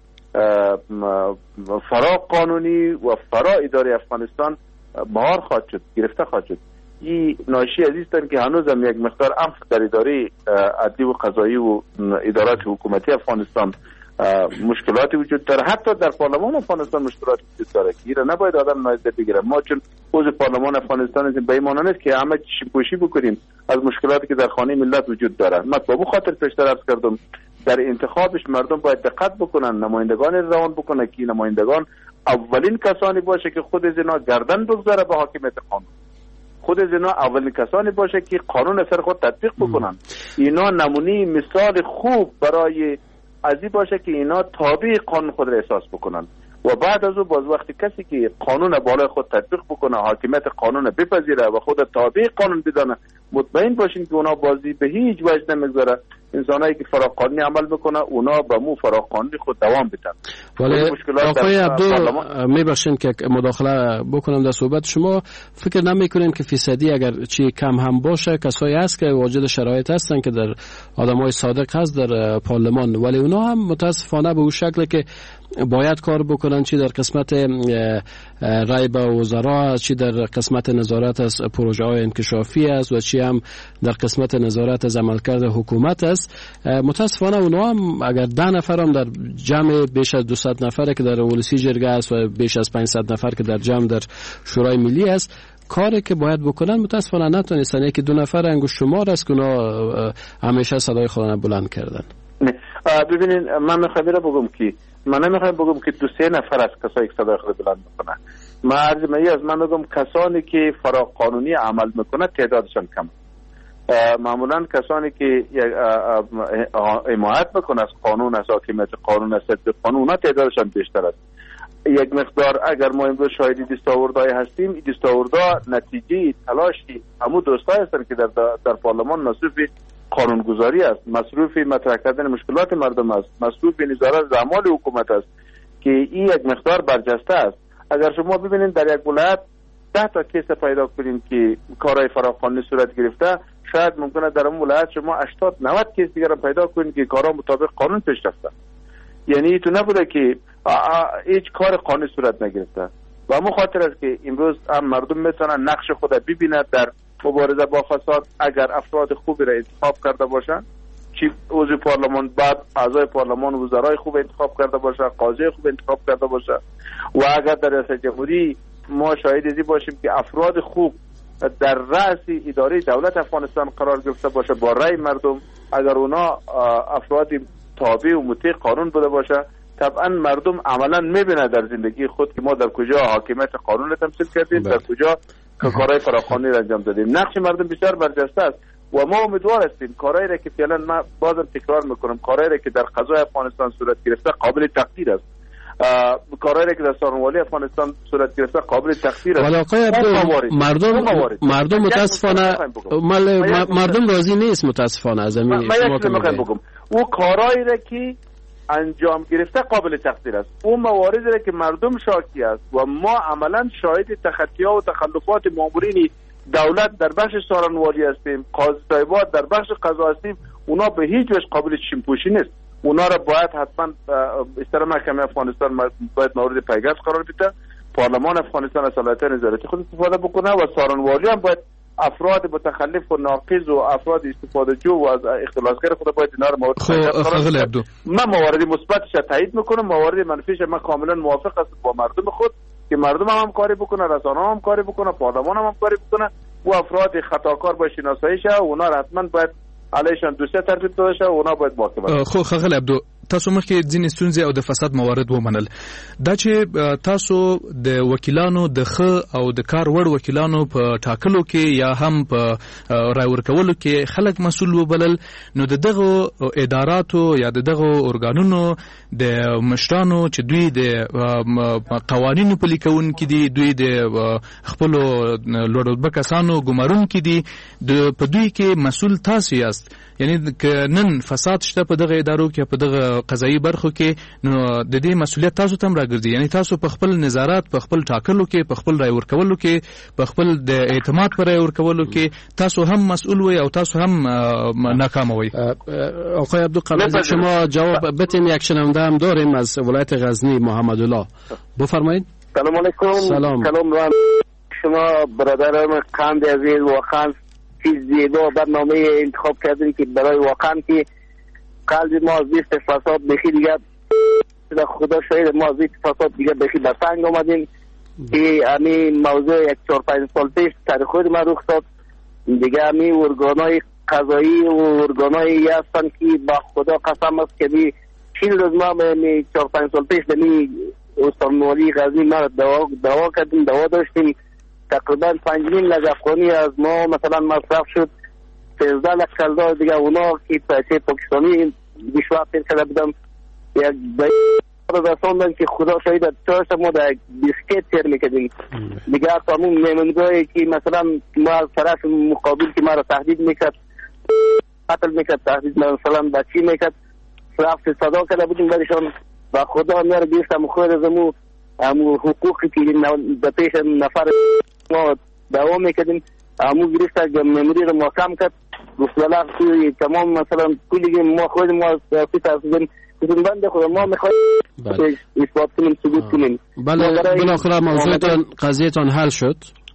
فرا قانونی و فرا اداره افغانستان مهار خواهد شد، گرفته خواهد شد. این ناشی از ایستن که هنوز هم یک مقدار عنف در اداره عدلی و قضایی و ادارات حکومتی افغانستان مشکلاتی وجود داره. حتی در پارلمان افغانستان مشکلاتی وجود داره که ایره نباید آدم نادیده بگیره. ما چون عضو پارلمان افغانستان هستیم به این معنی نیست که همه چشم‌پوشی بکنیم از مشکلاتی که در خانه ملت وجود داره. من به همین خاطر پیشتر عرض کردم در انتخابش مردم باید دقت بکنن، نمایندگان روان بکنن که نمایندگان اولین کسانی باشه که خود از اینا گردن بگذاره به حاکمیت قانون. خود از اینا اولین کسانی باشه که قانون اثر خود تطبیق بکنن. اینا نمونه مثال خوب برای ازی باشه که اینا تابع قانون خود را احساس بکنن و بعد از او باز وقتی کسی که قانون بالای خود تطبیق بکنه، حاکمیت قانون بپذیره و خود تابع قانون بدانه، مطمئن باشین که اونا بازی به هیچ وجه نمیگذاره. انسانایی که فراقانونی عمل بکنه اونا به مو فراقانونی خود دوام بدن. ولی آقای عبدو میبخشین که مداخله بکنم در صحبت شما، فکر نمیکنین که فیصدی اگر چی کم هم باشه کسایی هست که واجد شرایط هستن که در آدمای صادق هست در پارلمان، ولی اونا هم متاسفانه به اون شکل که باید کار بکنن، چی در قسمت رای به وزرا، چی در قسمت نظارت از پروژه های انکشافی است و چی هم در قسمت نظارت از عملکرد حکومت است. متاسفانه اونا هم اگر ده نفر هم در جمع بیش از دویست نفر که در ولسی جرگه است و بیش از پانصد نفر که در جمع در شورای ملی است، کاری که باید بکنن متاسفانه نتونستن. یکی دو نفر انگشت شمار است که اونا همیشه صدای خودشون بلند کردن. ببینین من میخوام اینو بگم که من نمیخوام بگم که دو سه نفر از کسایی که صدای خود بلند میکنن. من عرض می از من بگم کسانی که فراقانونی عمل میکنه تعدادشان کم. معمولا کسانی که حمایت میکنه از قانون، از حاکمیت قانون، از تطبیق قانون، اونا تعدادشان بیشتر است. یک مقدار اگر ما امروز شاهدی دستاوردهای هستیم، این دستاوردها نتیجه تلاشی همون دوستایی هستند که در در پارلمان مصروف قانونگذاری است، مصروف مطرح کردن مشکلات مردم است، مصروف نظارت اعمال حکومت است که این یک مقدار برجسته است. اگر شما ببینید در یک ولایت ده تا کیس پیدا کنیم که کارهای فراقانونی صورت گرفته، شاید ممکنه در اون ولایت شما هشتاد نود کیس دیگر پیدا کنید که کارها مطابق قانون پیش رفته. یعنی تو نبوده که هیچ کار قانونی صورت نگرفته. و همون خاطر است که امروز هم مردم میتونن نقش خود ببینند در مبارزه با فساد اگر افراد خوبی را انتخاب کرده باشند، چی عضو پارلمان، بعد اعضای پارلمان، وزرای خوب انتخاب کرده باشه، قاضی خوب انتخاب کرده باشه. و اگر در ریاست جمهوری ما شاهد ازی باشیم که افراد خوب در رأس اداره دولت افغانستان قرار گرفته باشه با رأی مردم، اگر اونا افراد تابع و مطیع قانون بوده باشه، طبعا مردم عملا میبینه در زندگی خود که ما در کجا حاکمیت قانون را تمثیل کردیم، در کجا کارهای فراقانونی را انجام دادیم. نقش مردم بسیار برجسته است و ما امیدوار هستیم کارهایی را که فعلا ما بازم تکرار میکنم، کارهایی را که در قضای افغانستان صورت گرفته قابل تقدیر است. کارهایی که در سارنوالی افغانستان صورت گرفته قابل تقدیر است. ولی آقای عبدو مردم مردم متاسفانه مردم راضی نیست متاسفانه از همین. من یک چیز میخوام بگم، او کارهایی را که انجام گرفته قابل تقدیر است. اون مواردی را که مردم شاکی است و ما عملا شاهد تخطی‌ها و تخلفات مامورین دولت در بخش سارنوالی هستیم، قاضی صاحبات در بخش قضا هستیم، اونا به هیچ وجه قابل چشم‌پوشی نیست. اونا را باید حتما استر محکمه افغانستان باید مورد پیگرد قرار بده، پارلمان افغانستان از صلاحیت نظارتی خود استفاده بکنه و سارنوالی هم باید افراد متخلف و ناقض و افراد استفاده جو و از اختلاسگر خود باید اینا را مورد پیگرد قرار بده. من موارد مثبتش تایید میکنم، موارد منفیش من کاملا موافق هستم با مردم خود که مردم هم, هم کاری بکنه، رسانه هم, هم کاری بکنه، پارلمان هم, هم کاری بکنه و افراد خطاکار باید شناسایی شه و اونا حتما باید علیشان دوسیه ترتیب داده شه و اونا باید محاکمه. خو خغل عبدو تاسو مخکې ځینې ستونزې او د فساد موارد ومنل، دا چې تاسو د وکیلانو د ښه او د کار وړ وکیلانو په ټاکلو کې یا هم په رای ورکولو کې خلک مسؤل وبلل، نو د دغه اداراتو یا د دغه ارګانونو د مشرانو چې دوی د قوانینو پلي کوونکي دي، دوی د خپلو لوړ رتبه کسانو ګمارونکي دي، په دوی کې مسؤل تاسو یاست. یعنی که نن فساد شته په دغه ادارو کې، په دغه قضایي برخو کې، نو د دې مسؤلیت تاسو ته هم راګرځي. یعنی تاسو په خپل نظارت، په خپل ټاکلو کې، په خپل رای ورکولو کې، په خپل د اعتماد پر رای ورکولو کې تاسو هم مسئول وي او تاسو هم ناکام وي. آقای عبدالقادر شما جواب بتین. یک شنونده هم داریم از ولایت غزنی، محمد الله، بفرمایید. سلام علیکم. سلام. کلام رو شما برادران قند عزیز واقعا چیز زیبا برنامه انتخاب کردین که برای واقعا که قلب ما از بیست فساد بخی دیگه خدا شاید ما از بیست فساد دیگه بخی به سنگ آمدیم که همین موضوع یک چهار پنج سال پیش سر خود ما رخ داد دیگه همین ارگانای قضایی و ارگانای هستن که با خدا قسم است که می چین روز ما می چهار پنج سال پیش دمی استانبولی غزنی ما دوا دوا کردیم دوا داشتیم تقریبا پنج نیم لک افغانی از ما مثلا مصرف شد سیزده لک کلدار دیگه اونا که پیسه پاکستانی بیشتر پیر کرده بودم یک باید رساندن که خدا شاید چهارش ما در بیسکیت تیر میکردیم دیگه تمام میمونگاهی که مثلا ما از طرف مقابل که ما را تهدید میکرد قتل میکرد تهدید مثلا بچی میکرد رفت صدا کرده بودیم برشان و خدا میاره بیستم خود از امو امو حقوقی که در پیش نفر ما دوام میکردیم امو گرفت مموری رو محکم کرد گفت ولی توی تمام مثلا کلی ما خود ما سیاسی تصدیم کتون بنده خود ما میخواهیم اثبات کنیم ثبوت کنیم. بله بالاخره موضوعتان قضیهتان حل شد؟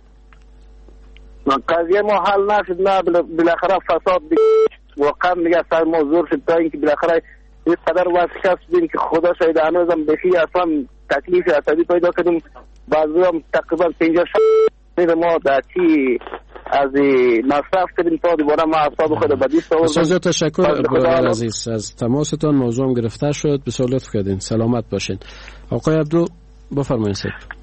قضیه ما حل نشد نه بالاخره فساد واقعا میگه سر ما زور شد تا اینکه بالاخره یک قدر واسه بودیم که خدا شاید هنوزم بخی اصلا تکلیف عصبی پیدا کردیم بعضی هم تقریبا پنجاه شد ما در چی از مصرف کردیم تا دوباره ما اصاب خود به دیست آوردیم. بسیار تشکر برادر عزیز از تماستان. موضوع گرفته شد بسیار لطف کردین. سلامت باشین. آقای عبدو بفرمایید.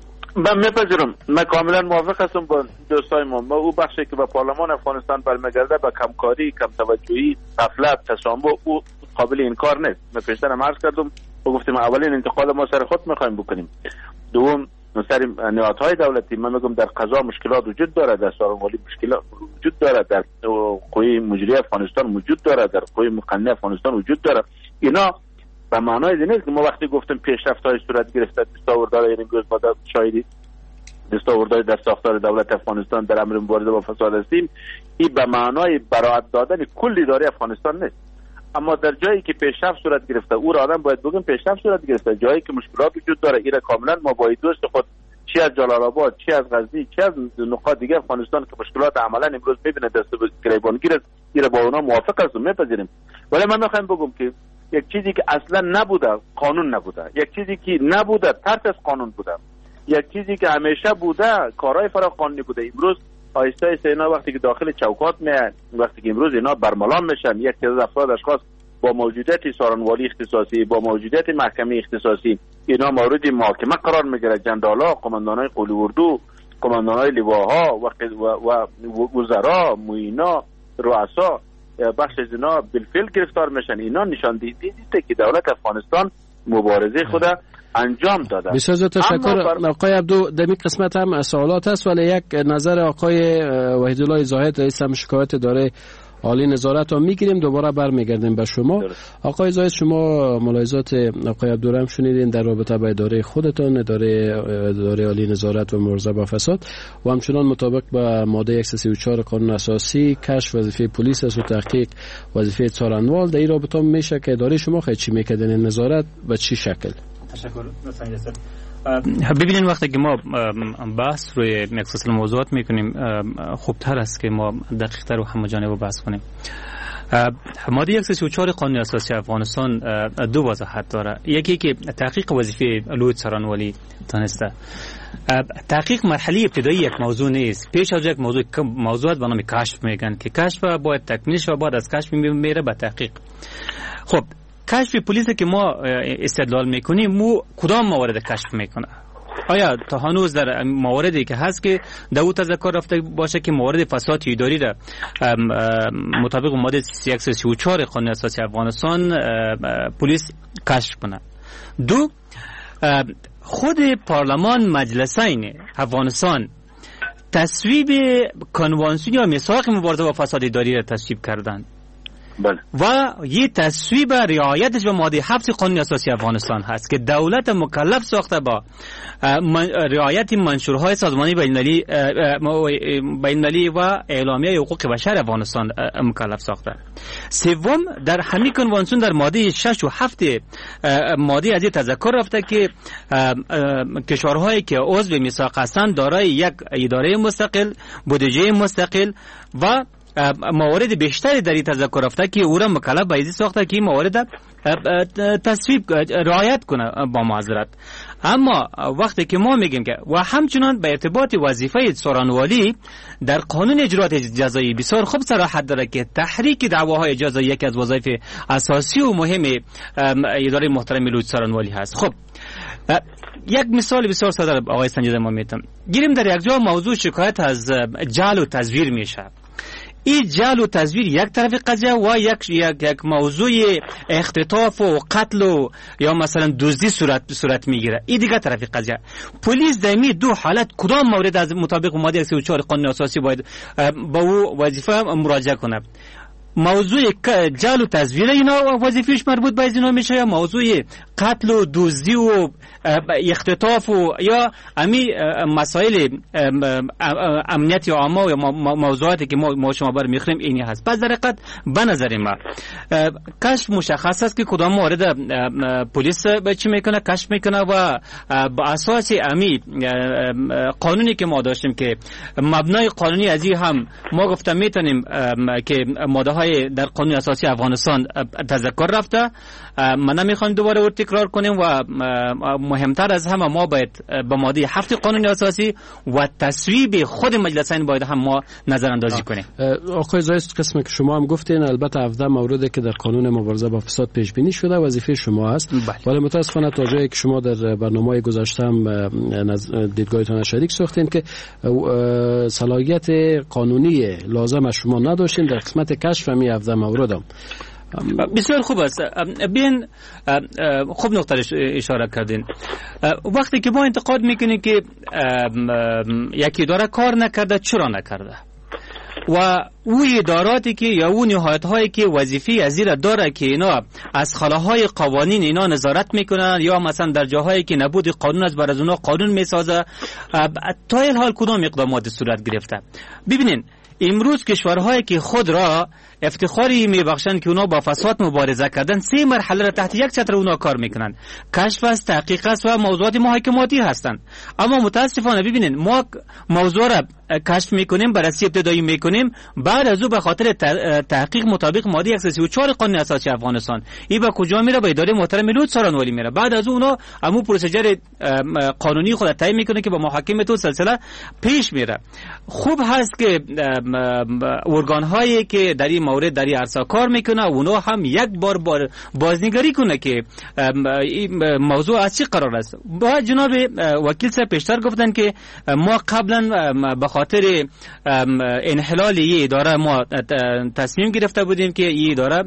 من میپذیرم من کاملا موافق هستم با دوستای ما ما او بخشی که به پارلمان افغانستان برمیگرده به کمکاری کم توجهی غفلت تشنبه او قابل انکار نیست. من پیشترم عرض کردم و گفتیم اولین انتقال ما سر خود میخوایم بکنیم. دوم سر نهادهای دولتی من میگم در قضا مشکلات وجود داره در سارنوالی مشکلات وجود داره در قوه مجریه افغانستان وجود داره در قوه مقننه افغانستان وجود داره. اینا به معنای این نیست که ما وقتی گفتیم پیشرفت‌های صورت گرفته دستاوردهای این امروز ما در شاهدی دستاوردهای در ساختار دولت افغانستان در امر مبارزه با فساد هستیم این به معنای براءت دادن کل اداره افغانستان نیست. اما در جایی که پیشرفت صورت گرفته او را آدم باید بگیم پیشرفت صورت گرفته. جایی که مشکلات وجود داره اینا کاملا ما با دوست خود چی از جلال آباد چی از غزنی چی از نقاط دیگه افغانستان که مشکلات عملا امروز میبینه دست به گریبانگیر است اینا با اونا موافق هستم میپذیریم. ولی من میخوام بگم که یک چیزی که اصلا نبوده قانون نبوده، یک چیزی که نبوده ترس از قانون بوده، یک چیزی که همیشه بوده کارهای فرا قانونی بوده. امروز آیسته آیسته اینا وقتی که داخل چوکات میان وقتی که امروز اینا برملان میشن یک تعداد افراد اشخاص با موجودیت سارنوالی اختصاصی با موجودیت محکمه اختصاصی اینا مورد محاکمه قرار میگیره. جندالا، قماندانای قولی اردو، قماندانای لواها و و وزرا، معینا، رؤسا بخش از اینا بالفعل گرفتار میشن. اینا نشان دیده که دولت افغانستان مبارزه خود انجام داده. بسیار تشکر آقای عبدو. در این قسمت هم سوالات است ولی یک نظر آقای وحیدالله زاهد رئیس هم شکایت داره عالی نظارت رو میگیریم دوباره برمیگردیم به شما. درست. آقای زاهد شما ملاحظات آقای عبدو رو هم شنیدین در رابطه با اداره خودتان اداره اداره عالی نظارت و مبارزه با فساد و همچنان مطابق با ماده صد و سی و چهار قانون اساسی کشف وظیفه پلیس است و تحقیق وظیفه څارنوال. در این رابطه میشه که اداره شما خیلی چی میکردن نظارت و چی شکل؟ تشکر. ببینید وقتی که ما بحث روی یک سلسله موضوعات میکنیم خوبتر است که ما دقیق تر و همه جانبه بحث کنیم. ماده صد و سی و چهار قانون اساسی افغانستان دو وضاحت داره. یکی که تحقیق وظیفه لوی څارنوالی دانسته. تحقیق مرحله ابتدایی یک موضوع نیست. پیش از یک موضوع موضوعات به نام کشف میگن که کشف باید تکمیل شه و بعد از کشف میره به تحقیق. خب کشف پلیس که ما استدلال میکنیم مو کدام موارد کشف میکنه؟ آیا تا هنوز در مواردی که هست که در او تذکر رفته باشه که موارد فساد اداری را مطابق ماده صد و سی و چهار قانون اساسی افغانستان پلیس کشف کنه؟ دو، خود پارلمان مجلسین افغانستان تصویب کنوانسیون یا میثاق مبارزه با فساد اداری را تصویب کردند. بله. و یه تصویب رعایتش به ماده هفت قانون اساسی افغانستان هست که دولت مکلف ساخته با رعایت منشورهای سازمانی بین‌المللی بین‌المللی و اعلامیه حقوق بشر افغانستان مکلف ساخته. سوم، در همین کنوانسیون در ماده شش و هفت ماده از تذکر رفته که کشورهایی که عضو میثاق هستند دارای یک اداره مستقل، بودجه مستقل و موارد بیشتری در این تذکر رفته که او را مکلف به این ساخته که این موارد تصویب رعایت کنه با معذرت. اما وقتی که ما میگیم که و همچنان به ارتباط وظیفه سورانوالی در قانون اجرات جزایی بسیار خوب صراحت داره که تحریک دعواهای جزایی یکی از وظایف اساسی و مهم اداره محترم لوج سورانوالی هست. خب یک مثال بسیار ساده آقای سنجیده ما میتونم گیریم. در یک جا موضوع شکایت از جعل و تزویر میشه. این جعل و تزویر یک طرف قضیه و یک یک, یک موضوع اختطاف و قتل و یا مثلا دزدی صورت صورت میگیره. این دیگه طرف قضیه. پلیس در می دو حالت کدام مورد از مطابق ماده سی و چهار قانون اساسی باید با او وظیفه مراجعه کنه؟ موضوع جعل و تزویر اینا وظیفهش مربوط به اینا میشه یا موضوع قتل و دزدی و اختطاف و یا امی مسائل امنیت عامه و موضوعاتی که ما شما بر میخریم اینی هست. پس در حقیقت به نظر ما کشف مشخص است که کدام مورد پلیس چی میکنه، کشف میکنه و با اساس امی قانونی که ما داشتیم که مبنای قانونی از این هم ما گفتم میتونیم که ماده های در قانون اساسی افغانستان تذکر رفته. من نمیخوام دوباره او تکرار کنیم و مهمتر از همه ما باید به ماده هفت قانون اساسی و تصویب خود مجلسین باید هم ما نظر اندازی کنیم. آقای زایست، قسمی که شما هم گفتین البته هفده موردی که در قانون مبارزه با فساد پیش بینی شده وظیفه شما است، ولی متاسفانه تا جایی که شما در برنامه گذشته هم دیدگاهتان شریک ساختین که صلاحیت قانونی لازم شما نداشتین در قسمت کشف می هفده موردم. بسیار خوب است. بین خوب نقطه اشاره کردین. وقتی که ما انتقاد میکنیم که یکی اداره کار نکرده، چرا نکرده و او اداراتی که یا اون نهایت هایی که وظیفه از زیر داره که اینا از خلاهای قوانین اینا نظارت میکنن یا مثلا در جاهایی که نبود قانون از بر از اونا قانون میسازه، تا این حال کدام اقدامات صورت گرفته؟ ببینین امروز کشورهایی که خود را افتخاری میبخشند که اونا با فساد مبارزه کردن سه مرحله را تحت یک چتر اونا کار میکنن. کشف است، تحقیق است و موضوعات محاکماتی هستند. اما متاسفانه ببینید ما موضوع را کشف میکنیم، بررسی ابتدایی میکنیم، بعد از او به خاطر تحقیق مطابق ماده صد و سی و چهار قانون اساسی افغانستان این به کجا میره؟ به اداره محترم لوج سورانوالی میره. بعد از اون اونا همو پروسیجر قانونی خود تعیین میکنه که با محاکمه تو سلسله پیش میره. خوب هست که ارگان هایی که در این مورد در این عرصه کار میکنه اونا هم یک بار بار بازنگری کنه که این موضوع از چی قرار است. با جناب وکیل صاحب پیشتر گفتن که ما قبلا به خاطر انحلال این اداره ما تصمیم گرفته بودیم که این اداره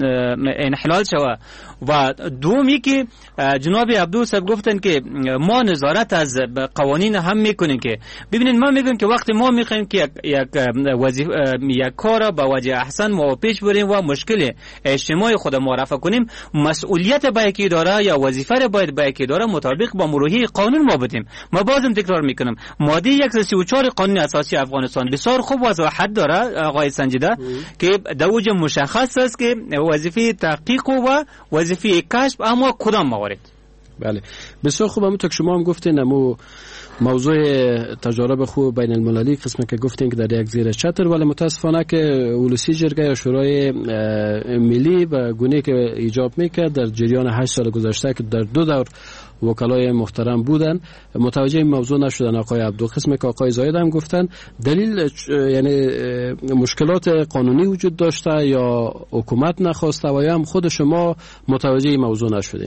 انحلال شود و دومی که جناب عبدو صاحب گفتن که ما نظارت از قوانین هم میکنیم. که ببینید ما میگیم که وقتی ما میخوایم که یک وظیفه یک کار با وجه احسن ما پیش بریم و مشکل اجتماعی خود ما رفع کنیم، مسئولیت با یک اداره یا وظیفه را باید با یک اداره مطابق با مروحی قانون ما بدیم. ما بازم تکرار میکنم ماده صد و سی و چهار قانون اساسی افغانستان بسیار خوب وضاحت داره آقای سنجیده که در اوج مشخص است که وظیفه تحقیق و وظیفه کشف اما کدام موارد. بله بسیار خوب. همونطور که شما هم گفتین امو موضوع تجارب خوب بین المللی قسمی که گفتین که در یک زیر چتر، ولی متاسفانه که ولسی جرگه یا شورای ملی و گونه که ایجاب میکرد در جریان هشت سال گذشته که در دو دور وکلای محترم بودن متوجه این موضوع نشدن. آقای عبدو قسمی که آقای زاید هم گفتن دلیل یعنی مشکلات قانونی وجود داشته یا حکومت نخواسته و یا هم خود شما متوجه این موضوع نشدین؟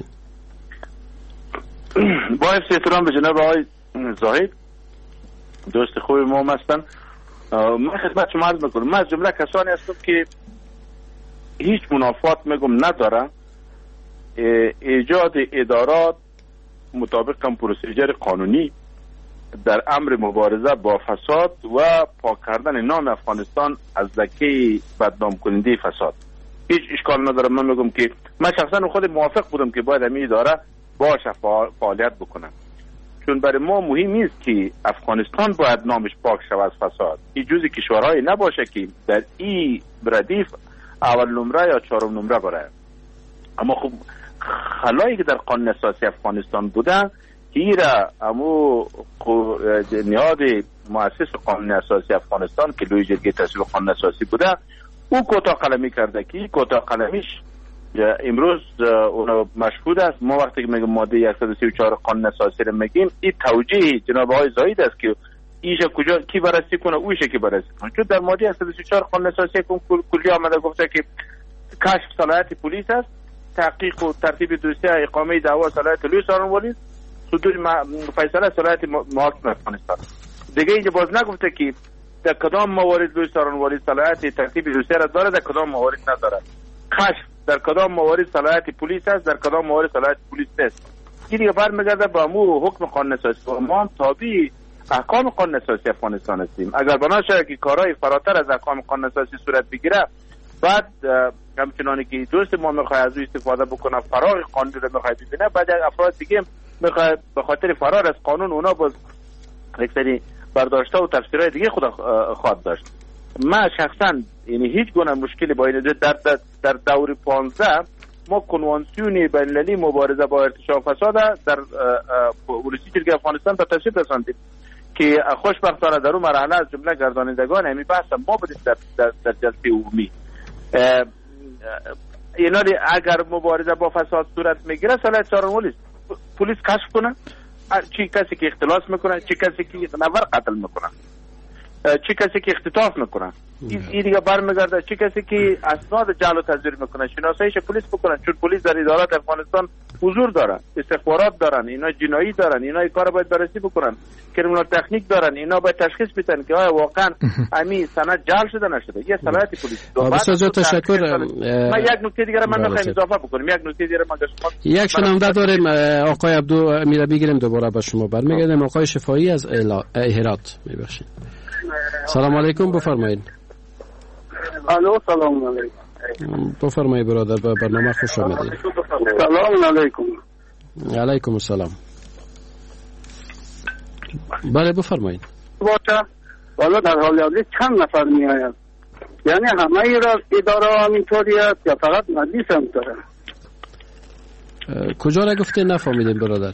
با احترام به جناب آقای زاهد دوست خوبی ما هستن، من خدمت شما عرض میکنم من از جمله کسانی هستم که هیچ منافات میگم نداره ایجاد ادارات مطابق هم پروسیجر قانونی در امر مبارزه با فساد و پاک کردن نام افغانستان از لکه بدنام کننده فساد. هیچ اشکال نداره. من میگم که من شخصا خود موافق بودم که باید همین اداره باشه فعالیت بکنه، چون برای ما مهم نیست که افغانستان باید نامش پاک شود از فساد. این جزی کشورهای نباشه که در این ردیف اول نمره یا چهارم نمره بره. اما خب خلایی که در قانون اساسی افغانستان بوده که ایره امو نیاد مؤسس قانون اساسی افغانستان که لوی جرگه تصویب قانون اساسی بوده، او کوتاه قلمی کرده که کوتاه قلمیش امروز اون مشهود است. ما وقتی که میگم ماده صد و سی و چهار قانون اساسی رو میگیم، این توجیه جناب آقای زاید است که ایشه کجا کی بررسی کنه، اویشه کی بررسی کنه. چون در ماده صد و سی و چهار قانون اساسی کلی آمده گفته که کشف صلاحیت پلیس است، تحقیق و ترتیب دوسیه اقامه دعوا صلاحیت لوی سارنوالی، صدور فیصله صلاحیت محاکم افغانستان. دیگه اینجا باز نگفته که در کدام موارد لوی سارنوالی صلاحیت ترتیب دوسیه را داره، در کدام موارد نداره. کشف در کدام موارد صلاحیت پلیس است، در کدام موارد صلاحیت پلیس نیست. این دیگه برمیگرده با مو حکم قانون اساسی و ما هم تابع احکام قانون اساسی افغانستان هستیم. اگر بنا شود که کارهای فراتر از احکام قانون اساسی صورت بگیره، بعد همچنانی که دوست ما میخواد از او استفاده بکنه، فرار قانون رو میخواد ببینه، بعد افراد دیگه میخواد به خاطر فرار از قانون اونا باز یک سری برداشته و تفسیرهای دیگه خود خواهد داشت. من شخصا یعنی هیچ گونه مشکلی با این در در, در دور پانزده ما کنوانسیون بین المللی مبارزه با ارتشاء فساد در ولسی جرگه افغانستان به تصویب رساندیم که خوشبختانه در اون مرحله از جمله گردانندگان همین بحث ما بودیم در در, در جلسه عمومی. اینا اگر مبارزه با فساد صورت میگیره صلاحیت سارنوالی پلیس کشف کنه، چی کسی که اختلاس میکنه، چی کسی که نفر قتل میکنه، چی کسی که اختطاف میکنه، این دیگه برمیگرده چی کسی که اسناد جعل و تزویر میکنه شناساییش پلیس بکنن. چون پلیس در ادارات افغانستان حضور دارن، استخبارات دارن، اینا جنایی دارن، اینا کارو باید بررسی بکنن، کریمینال تکنیک دارن، اینا باید تشخیص بدن که آیا واقعا امی سند جعل شده نشده. یه صلاحیت پلیس. بسیار تشکر. من یک نکته دیگه من میخوام اضافه بکنم، یک نکته دیگه من شما یک شنونده داریم. آقای عبدو میره بگیریم دوباره با شما برمیگردیم. آقای شفایی از هرات، میبخشید. سلام علیکم، بفرمایید. الو سلام علیکم. بفرمایید برادر، به برنامه خوش آمدید. سلام علیکم. علیکم السلام. بله بفرمایید. باشه والا در حال حاضر چند نفر می آید؟ یعنی همه ای را اداره همینطوری است یا فقط مجلس هم داره؟ کجا را گفته نفهمیدیم برادر؟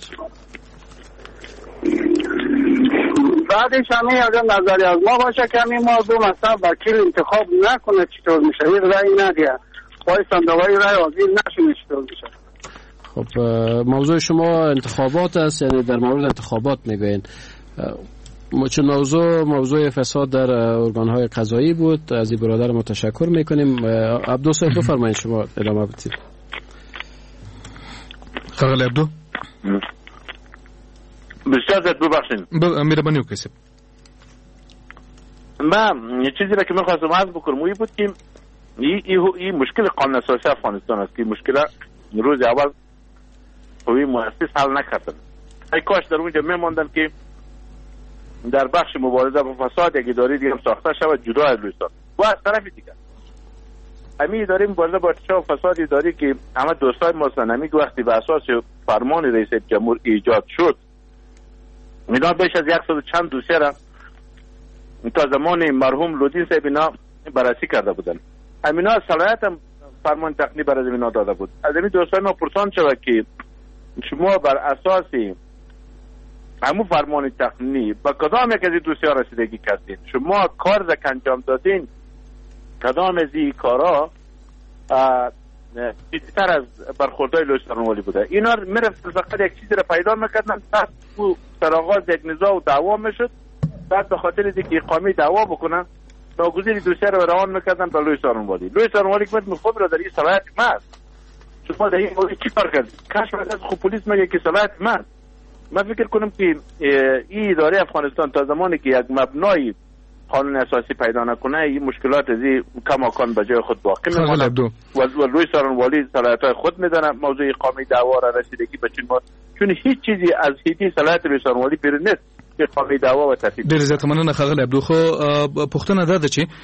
بعدش همه از نظری از ما باشه که همین موضوع مثلا وکیل انتخاب نکنه چطور میشه، این رای ندیه پای صندوقای رای حاضر نشونه چطور میشه. خب موضوع شما انتخابات است، یعنی در مورد انتخابات میگوین. چون موضوع موضوع فساد در ارگانهای قضایی بود، از این برادر ما تشکر میکنیم. عبدو صاحب بفرمایید شما ادامه بدید. خاله عبدو بسیار زد ببخشید. میره بانیو کسی من یه چیزی را که میخواستم عرض بکنم این بود که این مشکل قانون اساسی افغانستان است که مشکل روز اول قوی مؤسس حل نکردن. ای کاش در اونجا میماندن که در بخش مبارزه با فساد یک اداره دیگه ساخته شود جدا از لوی سارنوالی. و از طرف دیگه همین اداره مبارزه با ارتشاء و فساد اداره که همه دوستای ما هستن، همین وقتی به اساس فرمان رئیس جمهور ایجاد شد، اینا بیش از یک صد چند دوسیه را تا زمان مرحوم لودین صاحب اینا بررسی کرده بودن. همینا صلاحیت هم فرمان تقنی برای اینا داده بود. از این دوستای ما پرسان شد که شما بر اساس همون فرمان تقنی با کدام یک از این دوسیه رسیدگی کردین؟ شما کار را انجام دادین کدام از این کارا بیشتر از برخوردهای لوی سارنوالی بوده؟ اینا میرفتن فقط یک چیزی را پیدا میکردن، بعد در آغاز یک نزاع و دعوا میشد، بعد به خاطر اینکه اقامه دعوا بکنن ناگزیر دوسیه را روان میکردن به لوی سارنوالی. لوی سارنوالی که میخواد را در این صلاحیت ماست. شما در این مورد چی کار کردید؟ کشف از خود پلیس میگه که صلاحیت ماست. من فکر کنم که این اداره افغانستان تا زمانی که یک مبنای قانون اساسی پیدا نکنه، این مشکلات از این کماکان به جای خود باقی میمونه و لوی سارنوالی صلاحیت‌های خود میدونه موضوع اقامه دعوا را رسیدگی به چون ما چون هیچ چیزی از هیچ صلاحیت لوی سارنوالی بیرون نیست. اقامه دعوا و تفصیل ډېر زیات مننه ښاغلی عبدو. خو پوښتنه دا ده چې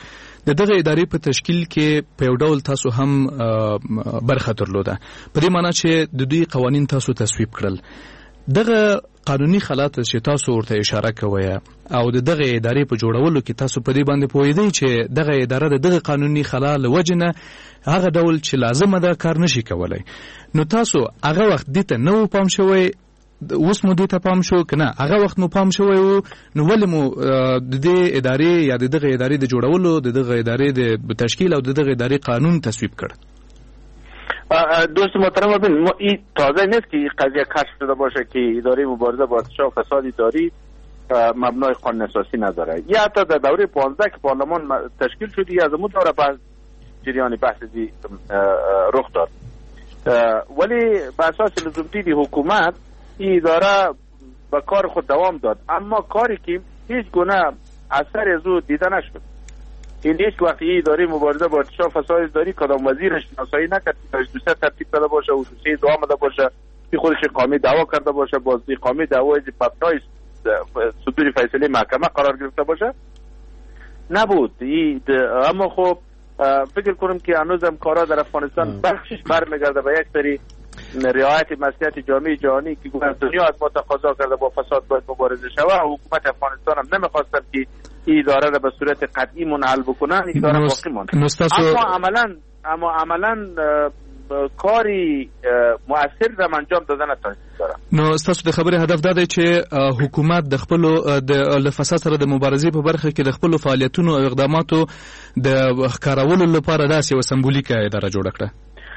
د دغه ادارې په تشکیل کې په یو ډول تاسو هم برخه درلوده، په دې معنی چې د دوی قوانین تاسو تصویب کړل. دغه قانوني خلات چې تاسو ورته اشاره کوئ او د دغه ادارې په جوړولو کې تاسو په دې باندې پوهیدئ چې دغه اداره د دغه قانوني خلا له وجې نه هغه ډول چې لازمه ده کار نشي کولی، نو تاسو هغه وخت دې ته نه و پام شوی، اوس مو دې ته پام شو که نه؟ هغه وخت مو پام شوی و، نو ولې مو د دې ادارې یا د دغه ادارې د جوړولو، د دغه ادارې د تشکیل او د دغه ادارې قانون تصویب کړ؟ دوست محترم، ببین ما این تازه نیست که این قضیه کشف شده باشه که اداره مبارزه با ارتشاء و فساد اداری مبنای قانون اساسی نداره. یا حتی در دوره پانزده که پارلمان تشکیل شد، یا از اون دوره بحث جریان بحث دی رخ داد، ولی به اساس لزومدید حکومت این اداره به کار خود دوام داد، اما کاری که هیچ گونه اثر از او دیده نشد. این هیچ وقت این اداره مبارزه با ارتشاء و فساد اداری کدام وزیرش شناسایی نکرد که دوسته ترتیب داده باشه و دوسته دعا آمده باشه که خودش اقامه دعوا کرده باشه، باز اقامه دعوا از مبنای صدور فیصله محکمه قرار گرفته باشه نبود. اما خب فکر کنم که هنوز هم کارا در افغانستان بخشش برمیگرده به یک سری رعایت مصلحت جامعه جهانی که دنیا از ما تقاضا کرده با فساد باید مبارزه شود. حکومت افغانستان هم نمیخواستن که این اداره را به صورت قطعی منحل بکنن، این اداره باقی ماند. اما عملا اما عملا کاری مؤثر را انجام دادن نتونسته. نو ستاسو د خبرې هدف دا دی چې حکومت د خپل د فساد سره د مبارزې په برخه کې د خپل فعالیتونو او اقداماتو د ښکارولو لپاره داسې یو سمبولیکه اداره جوړه کړه.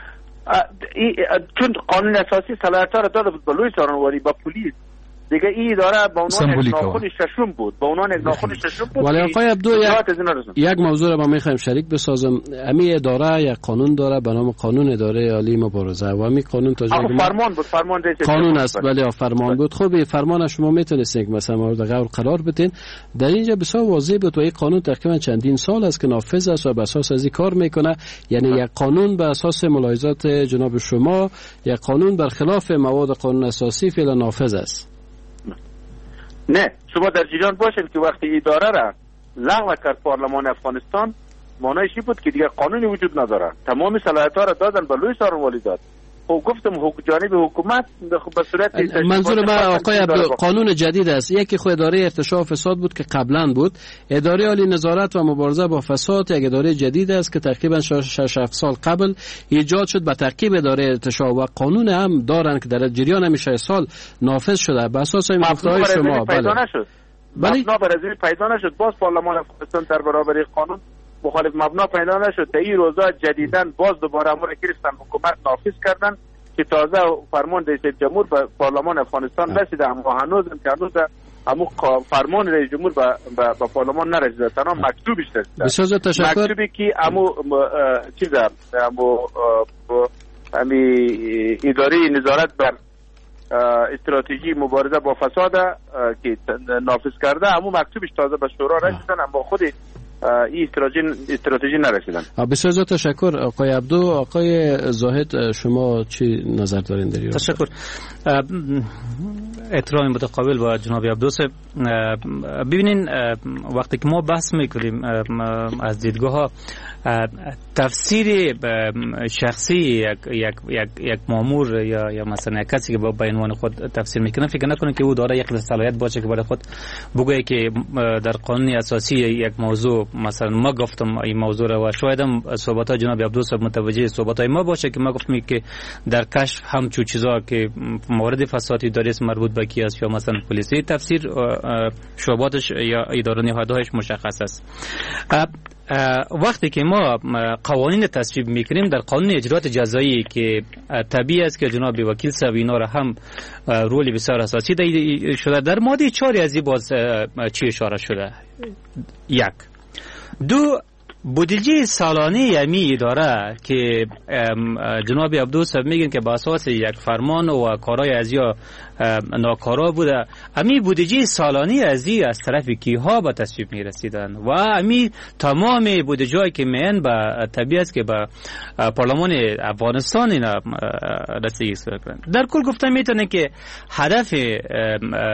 چون قانون اساسی صلاحیت را داده بود به لوی څارنوالي، با پلیس دیگه این اداره به عنوان یک ناخن ششم بود، به عنوان یک ناخن ششم بود. ولی آقای عبدو یک موضوع را با میخوایم شریک بسازم. امی اداره یک قانون داره به نام قانون اداره عالی مبارزه و امی قانون تا جایی فرمان بود، فرمان رئیس قانون است، ولی فرمان بود. خب فرمان شما میتونستین که مثلا مورد غور قرار بدین. در اینجا بسیار واضح بود و این قانون تقریبا چندین سال است که نافذ است و به اساس از این کار میکنه. یعنی یک قانون به اساس ملاحظات جناب شما، یک قانون برخلاف مواد قانون اساسی فعلا نافذ است. نه، شما در جریان باشین که وقتی اداره را لغو کرد پارلمان افغانستان، معنیش این بود که دیگه قانونی وجود نداره، تمام صلاحیت‌ها را دادن به لوی څارنوالي داد. خب گفتم حکومت جانب حکومت به صورت منظور ما آقای عبدو قانون جدید است. یکی خود اداره ارتشاء و فساد بود که قبلا بود، اداره عالی نظارت و مبارزه با فساد یک اداره جدید است که تقریبا شش هفت سال قبل ایجاد شد به تعقیب اداره ارتشاء و قانون هم دارن که در جریان همیشه سال نافذ شده به اساس این گفته‌های شما. بله مبنا بر از این پیدا نشد، باز پارلمان افغانستان در برابر قانون مخالف مبنا پیدا نشد. در این روزا جدیداً باز دوباره امور گرفتن، حکومت نافذ کردن که تازه فرمان رئیس جمهور به پارلمان افغانستان رسیده، اما هنوز که هنوز همون فرمان رئیس جمهور به به پارلمان نرسیده، تنها مکتوبش رسیده. بسیار تشکر. مکتوبی که همون چیزا همون همی اداره نظارت بر استراتژی مبارزه با فساد که نافذ کرده، همون مکتوبش تازه به شورا رسیدن، اما خود این استراتژی استراتژی نرسیدن. بسیار زیاد تشکر آقای عبدو. آقای زاهد شما چی نظر دارین در این؟ تشکر. احترام متقابل با جناب عبدو. ببینین وقتی که ما بحث میکنیم از دیدگاه ها، تفسیر شخصی یک یک یک یک مامور یا یا مثلا کسی که با عنوان خود تفسیر میکنه فکر نکنه که او داره یک صلاحیت باشه که برای خود بگه که در قانون اساسی یک موضوع مثلا ما گفتم این موضوع را و شاید هم صحبت های جناب عبدو صاحب متوجه صحبت های ما باشه که ما گفتیم که در کشف همچون چیزا که موارد فسادی داره مربوط به کی است یا مثلا پلیسی، تفسیر شعباتش یا اداره نهادهایش مشخص است. وقتی که ما قوانین تصویب میکنیم در قانون اجرات جزایی که طبیعی است که جناب وکیل صاحب اینا را هم رول بسیار اساسی شده، در ماده چهار از این باز چی اشاره شده؟ یک دو بودجه سالانه امی اداره که جناب عبدو صاحب میگن که با اساس یک فرمان و کارهای از یا ناکارا بوده، امی بودجه سالانه از این از طرف کیها به تصویب میرسیدن و امی تمام بودجه‌ای که میان به طبیعت که به پارلمان افغانستان اینا رسیدگی کردن. در کل گفتم میتونه که هدف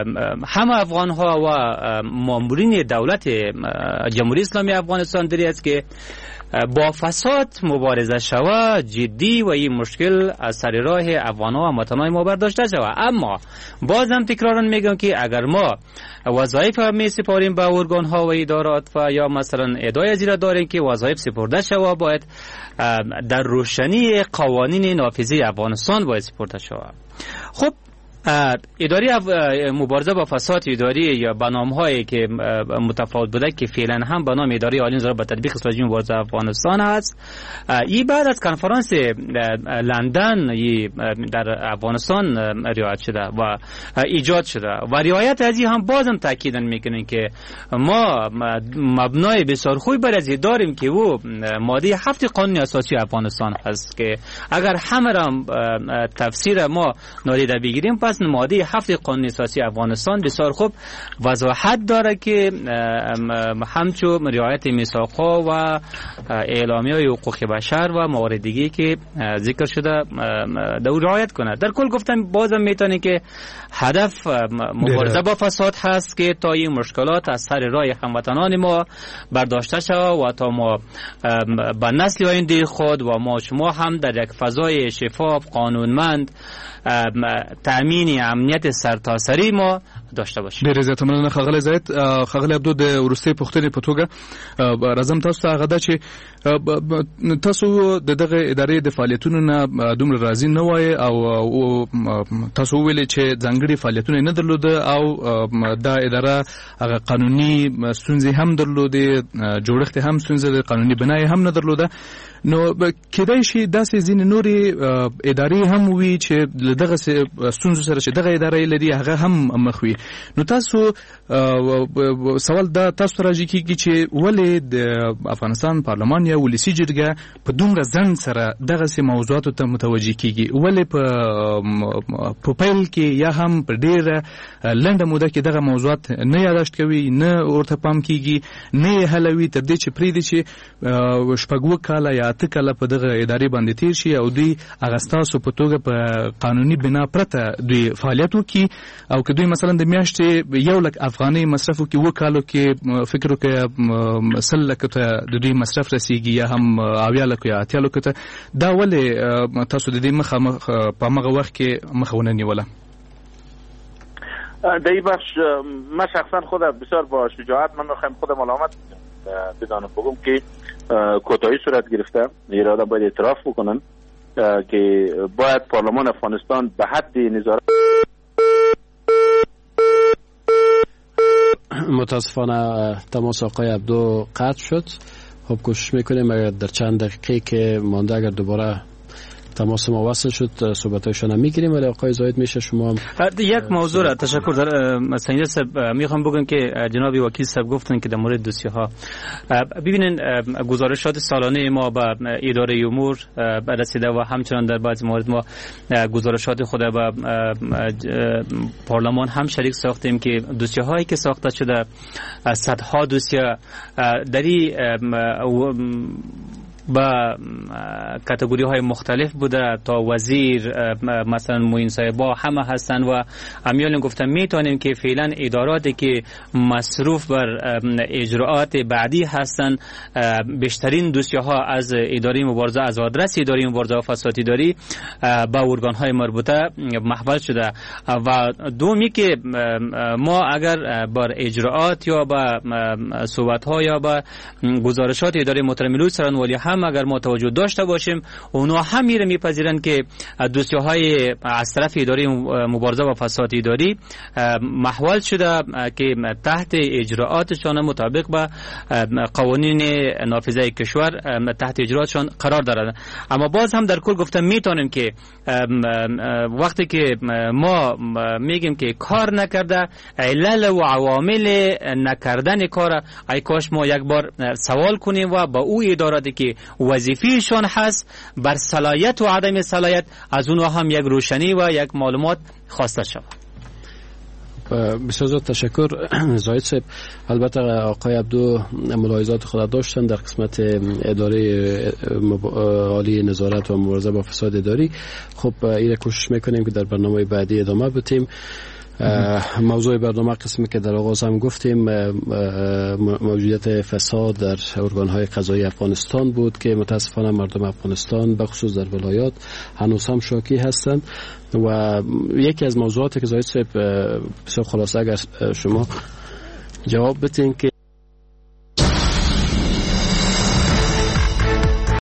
همه افغان ها و مامورین دولت جمهوری اسلامی افغانستان داری است که که با فساد مبارزه شوه جدی و این مشکل از سر راه افغان‌ها و وطن‌های ما برداشته شوه. اما باز هم تکرارا میگم که اگر ما وظایف می سپاریم به ارگان‌ها و ادارات و یا مثلا ادعای زیر داریم که وظایف سپرده شوه، باید در روشنی قوانین نافذه افغانستان باید سپرده شوه. خب اداره مبارزه با فساد اداری یا به نام‌هایی که متفاوت بوده که فعلا هم به نام اداره عالی نظارت به تطبیق استراتژی مبارزه افغانستان است، این بعد از کنفرانس لندن در افغانستان رعایت شده و ایجاد شده و رعایت از این هم بازم تاکید میکنیم که ما مبنای بسیار خوبی بر از داریم که او ماده هفت قانون اساسی افغانستان هست که اگر همه را تفسیر ما نادیده بگیریم، پس ماده هفت قانون اساسی افغانستان بسیار خوب وضاحت داره که همچون رعایت میثاق‌ها و اعلامیه‌های حقوق بشر و موارد دیگه که ذکر شده در رعایت کنه. در کل گفتم بازم میتونه که هدف مبارزه با فساد هست که تا این مشکلات از سر راه هموطنان ما برداشته شود و تا ما به نسل آینده خود و ما شما هم در یک فضای شفاف قانونمند تامین امنیت سرتاسری ما داشته باشیم. ډېر زیات مننه ښاغلی زاید. ښاغلی عبدو د وروستۍ پوښتنې په توګه راځم تاسو ته هغه ده چې تاسو د دغه ادارې د فعالیتونو نه دومره راضي نه وای او تاسو ویلې چې ځانګړي فعالیتونه نه درلوده او دا اداره هغه قانوني ستونزې هم درلودې، جوړښت هم ستونزې، قانوني بنا هم نه درلوده. نو کېدای شي داسې ځینې نورې ادارې هم وي چې له دغه ستونزو سره چې دغه اداره لري هغه هم مخ وي. نو تاسو سوال دا تاسو راځي کېږي چې ولې د افغانستان پارلمان یا ولسي جرګه په دومره ځنډ سره دغسې موضوعاتو ته متوجه کېږي؟ ولې په پیل کې یا هم په ډېره لنډه موده کې دغه موضوعات نه یاداشت کوي، نه ورته پام کېږي، نه یې حلوي، تر دې چې پرېږدي چې شپږ اووه کاله یا اته کاله په دغه ادارې باندې تېر شي او دوی هغه ستاسو په توګه په قانوني بنا پرته دوی فعالیت وکړي او که دوی مثلا د میاشتې یو لک افغانۍ مصرف وکړي، اووه کالو کې فکر وکړه سل لکو ته د دوی مصرف رسیږي یا هم اویا لکو یا اتیا لکو ته، دا ولې تاسو د دې مخه په همغه وخت کې مخه ونه نیوله؟ در این بخش من شخصا خود بسیار با شجاعت من میخوایم خود ملامت بدانم بگم که کوتاهی صورت گرفته. اراده باید اعتراف بکنن که باید پارلمان افغانستان به حد نظارت. متاسفانه تماس آقای عبدو قطع شد. خب کوشش میکنیم اگر در چند دقیقه که مانده اگر دوباره تماس ما وصل شد صحبتایشان هم میگیریم. ولی آقای زاید میشه شما یک موضوع را تشکر در سنجید صاحب میخوام بگم که جناب وکیل صاحب گفتن که در مورد دوسیه ها ببینین گزارشات سالانه ما به اداره امور رسیده و همچنان در بعضی موارد ما گزارشات خود به پارلمان هم شریک ساختیم که دوسیه هایی که ساخته شده صدها دوسیه دری با کاتگوری های مختلف بوده تا وزیر مثلا معین صاحبا همه هستن و امیال گفتم میتونیم که فعلا اداراتی که مصروف بر اجراءات بعدی هستن بیشترین دوسیه ها از اداره مبارزه از آدرس اداره مبارزه و فساد اداری با ارگان های مربوطه محول شده و دومی که ما اگر بر اجراءات یا با صحبت ها یا با گزارشات اداره محترم ملوی سرانوالی هم اگر ما توجه داشته باشیم اونا هم میره میپذیرن که دوسیه های از طرف اداره مبارزه و فساد اداری محول شده که تحت اجراءاتشان مطابق با قوانین نافذه کشور تحت اجراءاتشان قرار دارد. اما باز هم در کل گفتم میتونیم که وقتی که ما میگیم که کار نکرده علل و عوامل نکردن کار ای کاش ما یک بار سوال کنیم و با او اداراتی که وظیفه‌شان هست بر صلاحیت و عدم صلاحیت از اونها هم یک روشنی و یک معلومات خواسته شود. بسیار تشکر زاید صاحب. البته آقای عبدو ملاحظات خود داشتن در قسمت اداره عالی نظارت و مبارزه با فساد اداری. خب این کوشش میکنیم که در برنامه بعدی ادامه بدیم. موضوع برنامه قسمی که در آغاز هم گفتیم موجودیت فساد در ارگان‌های قضایی افغانستان بود که متاسفانه مردم افغانستان به خصوص در ولایات هنوز هم شاکی هستند و یکی از موضوعاتی که زاید صاحب بسیار خلاصه اگر شما جواب بدین که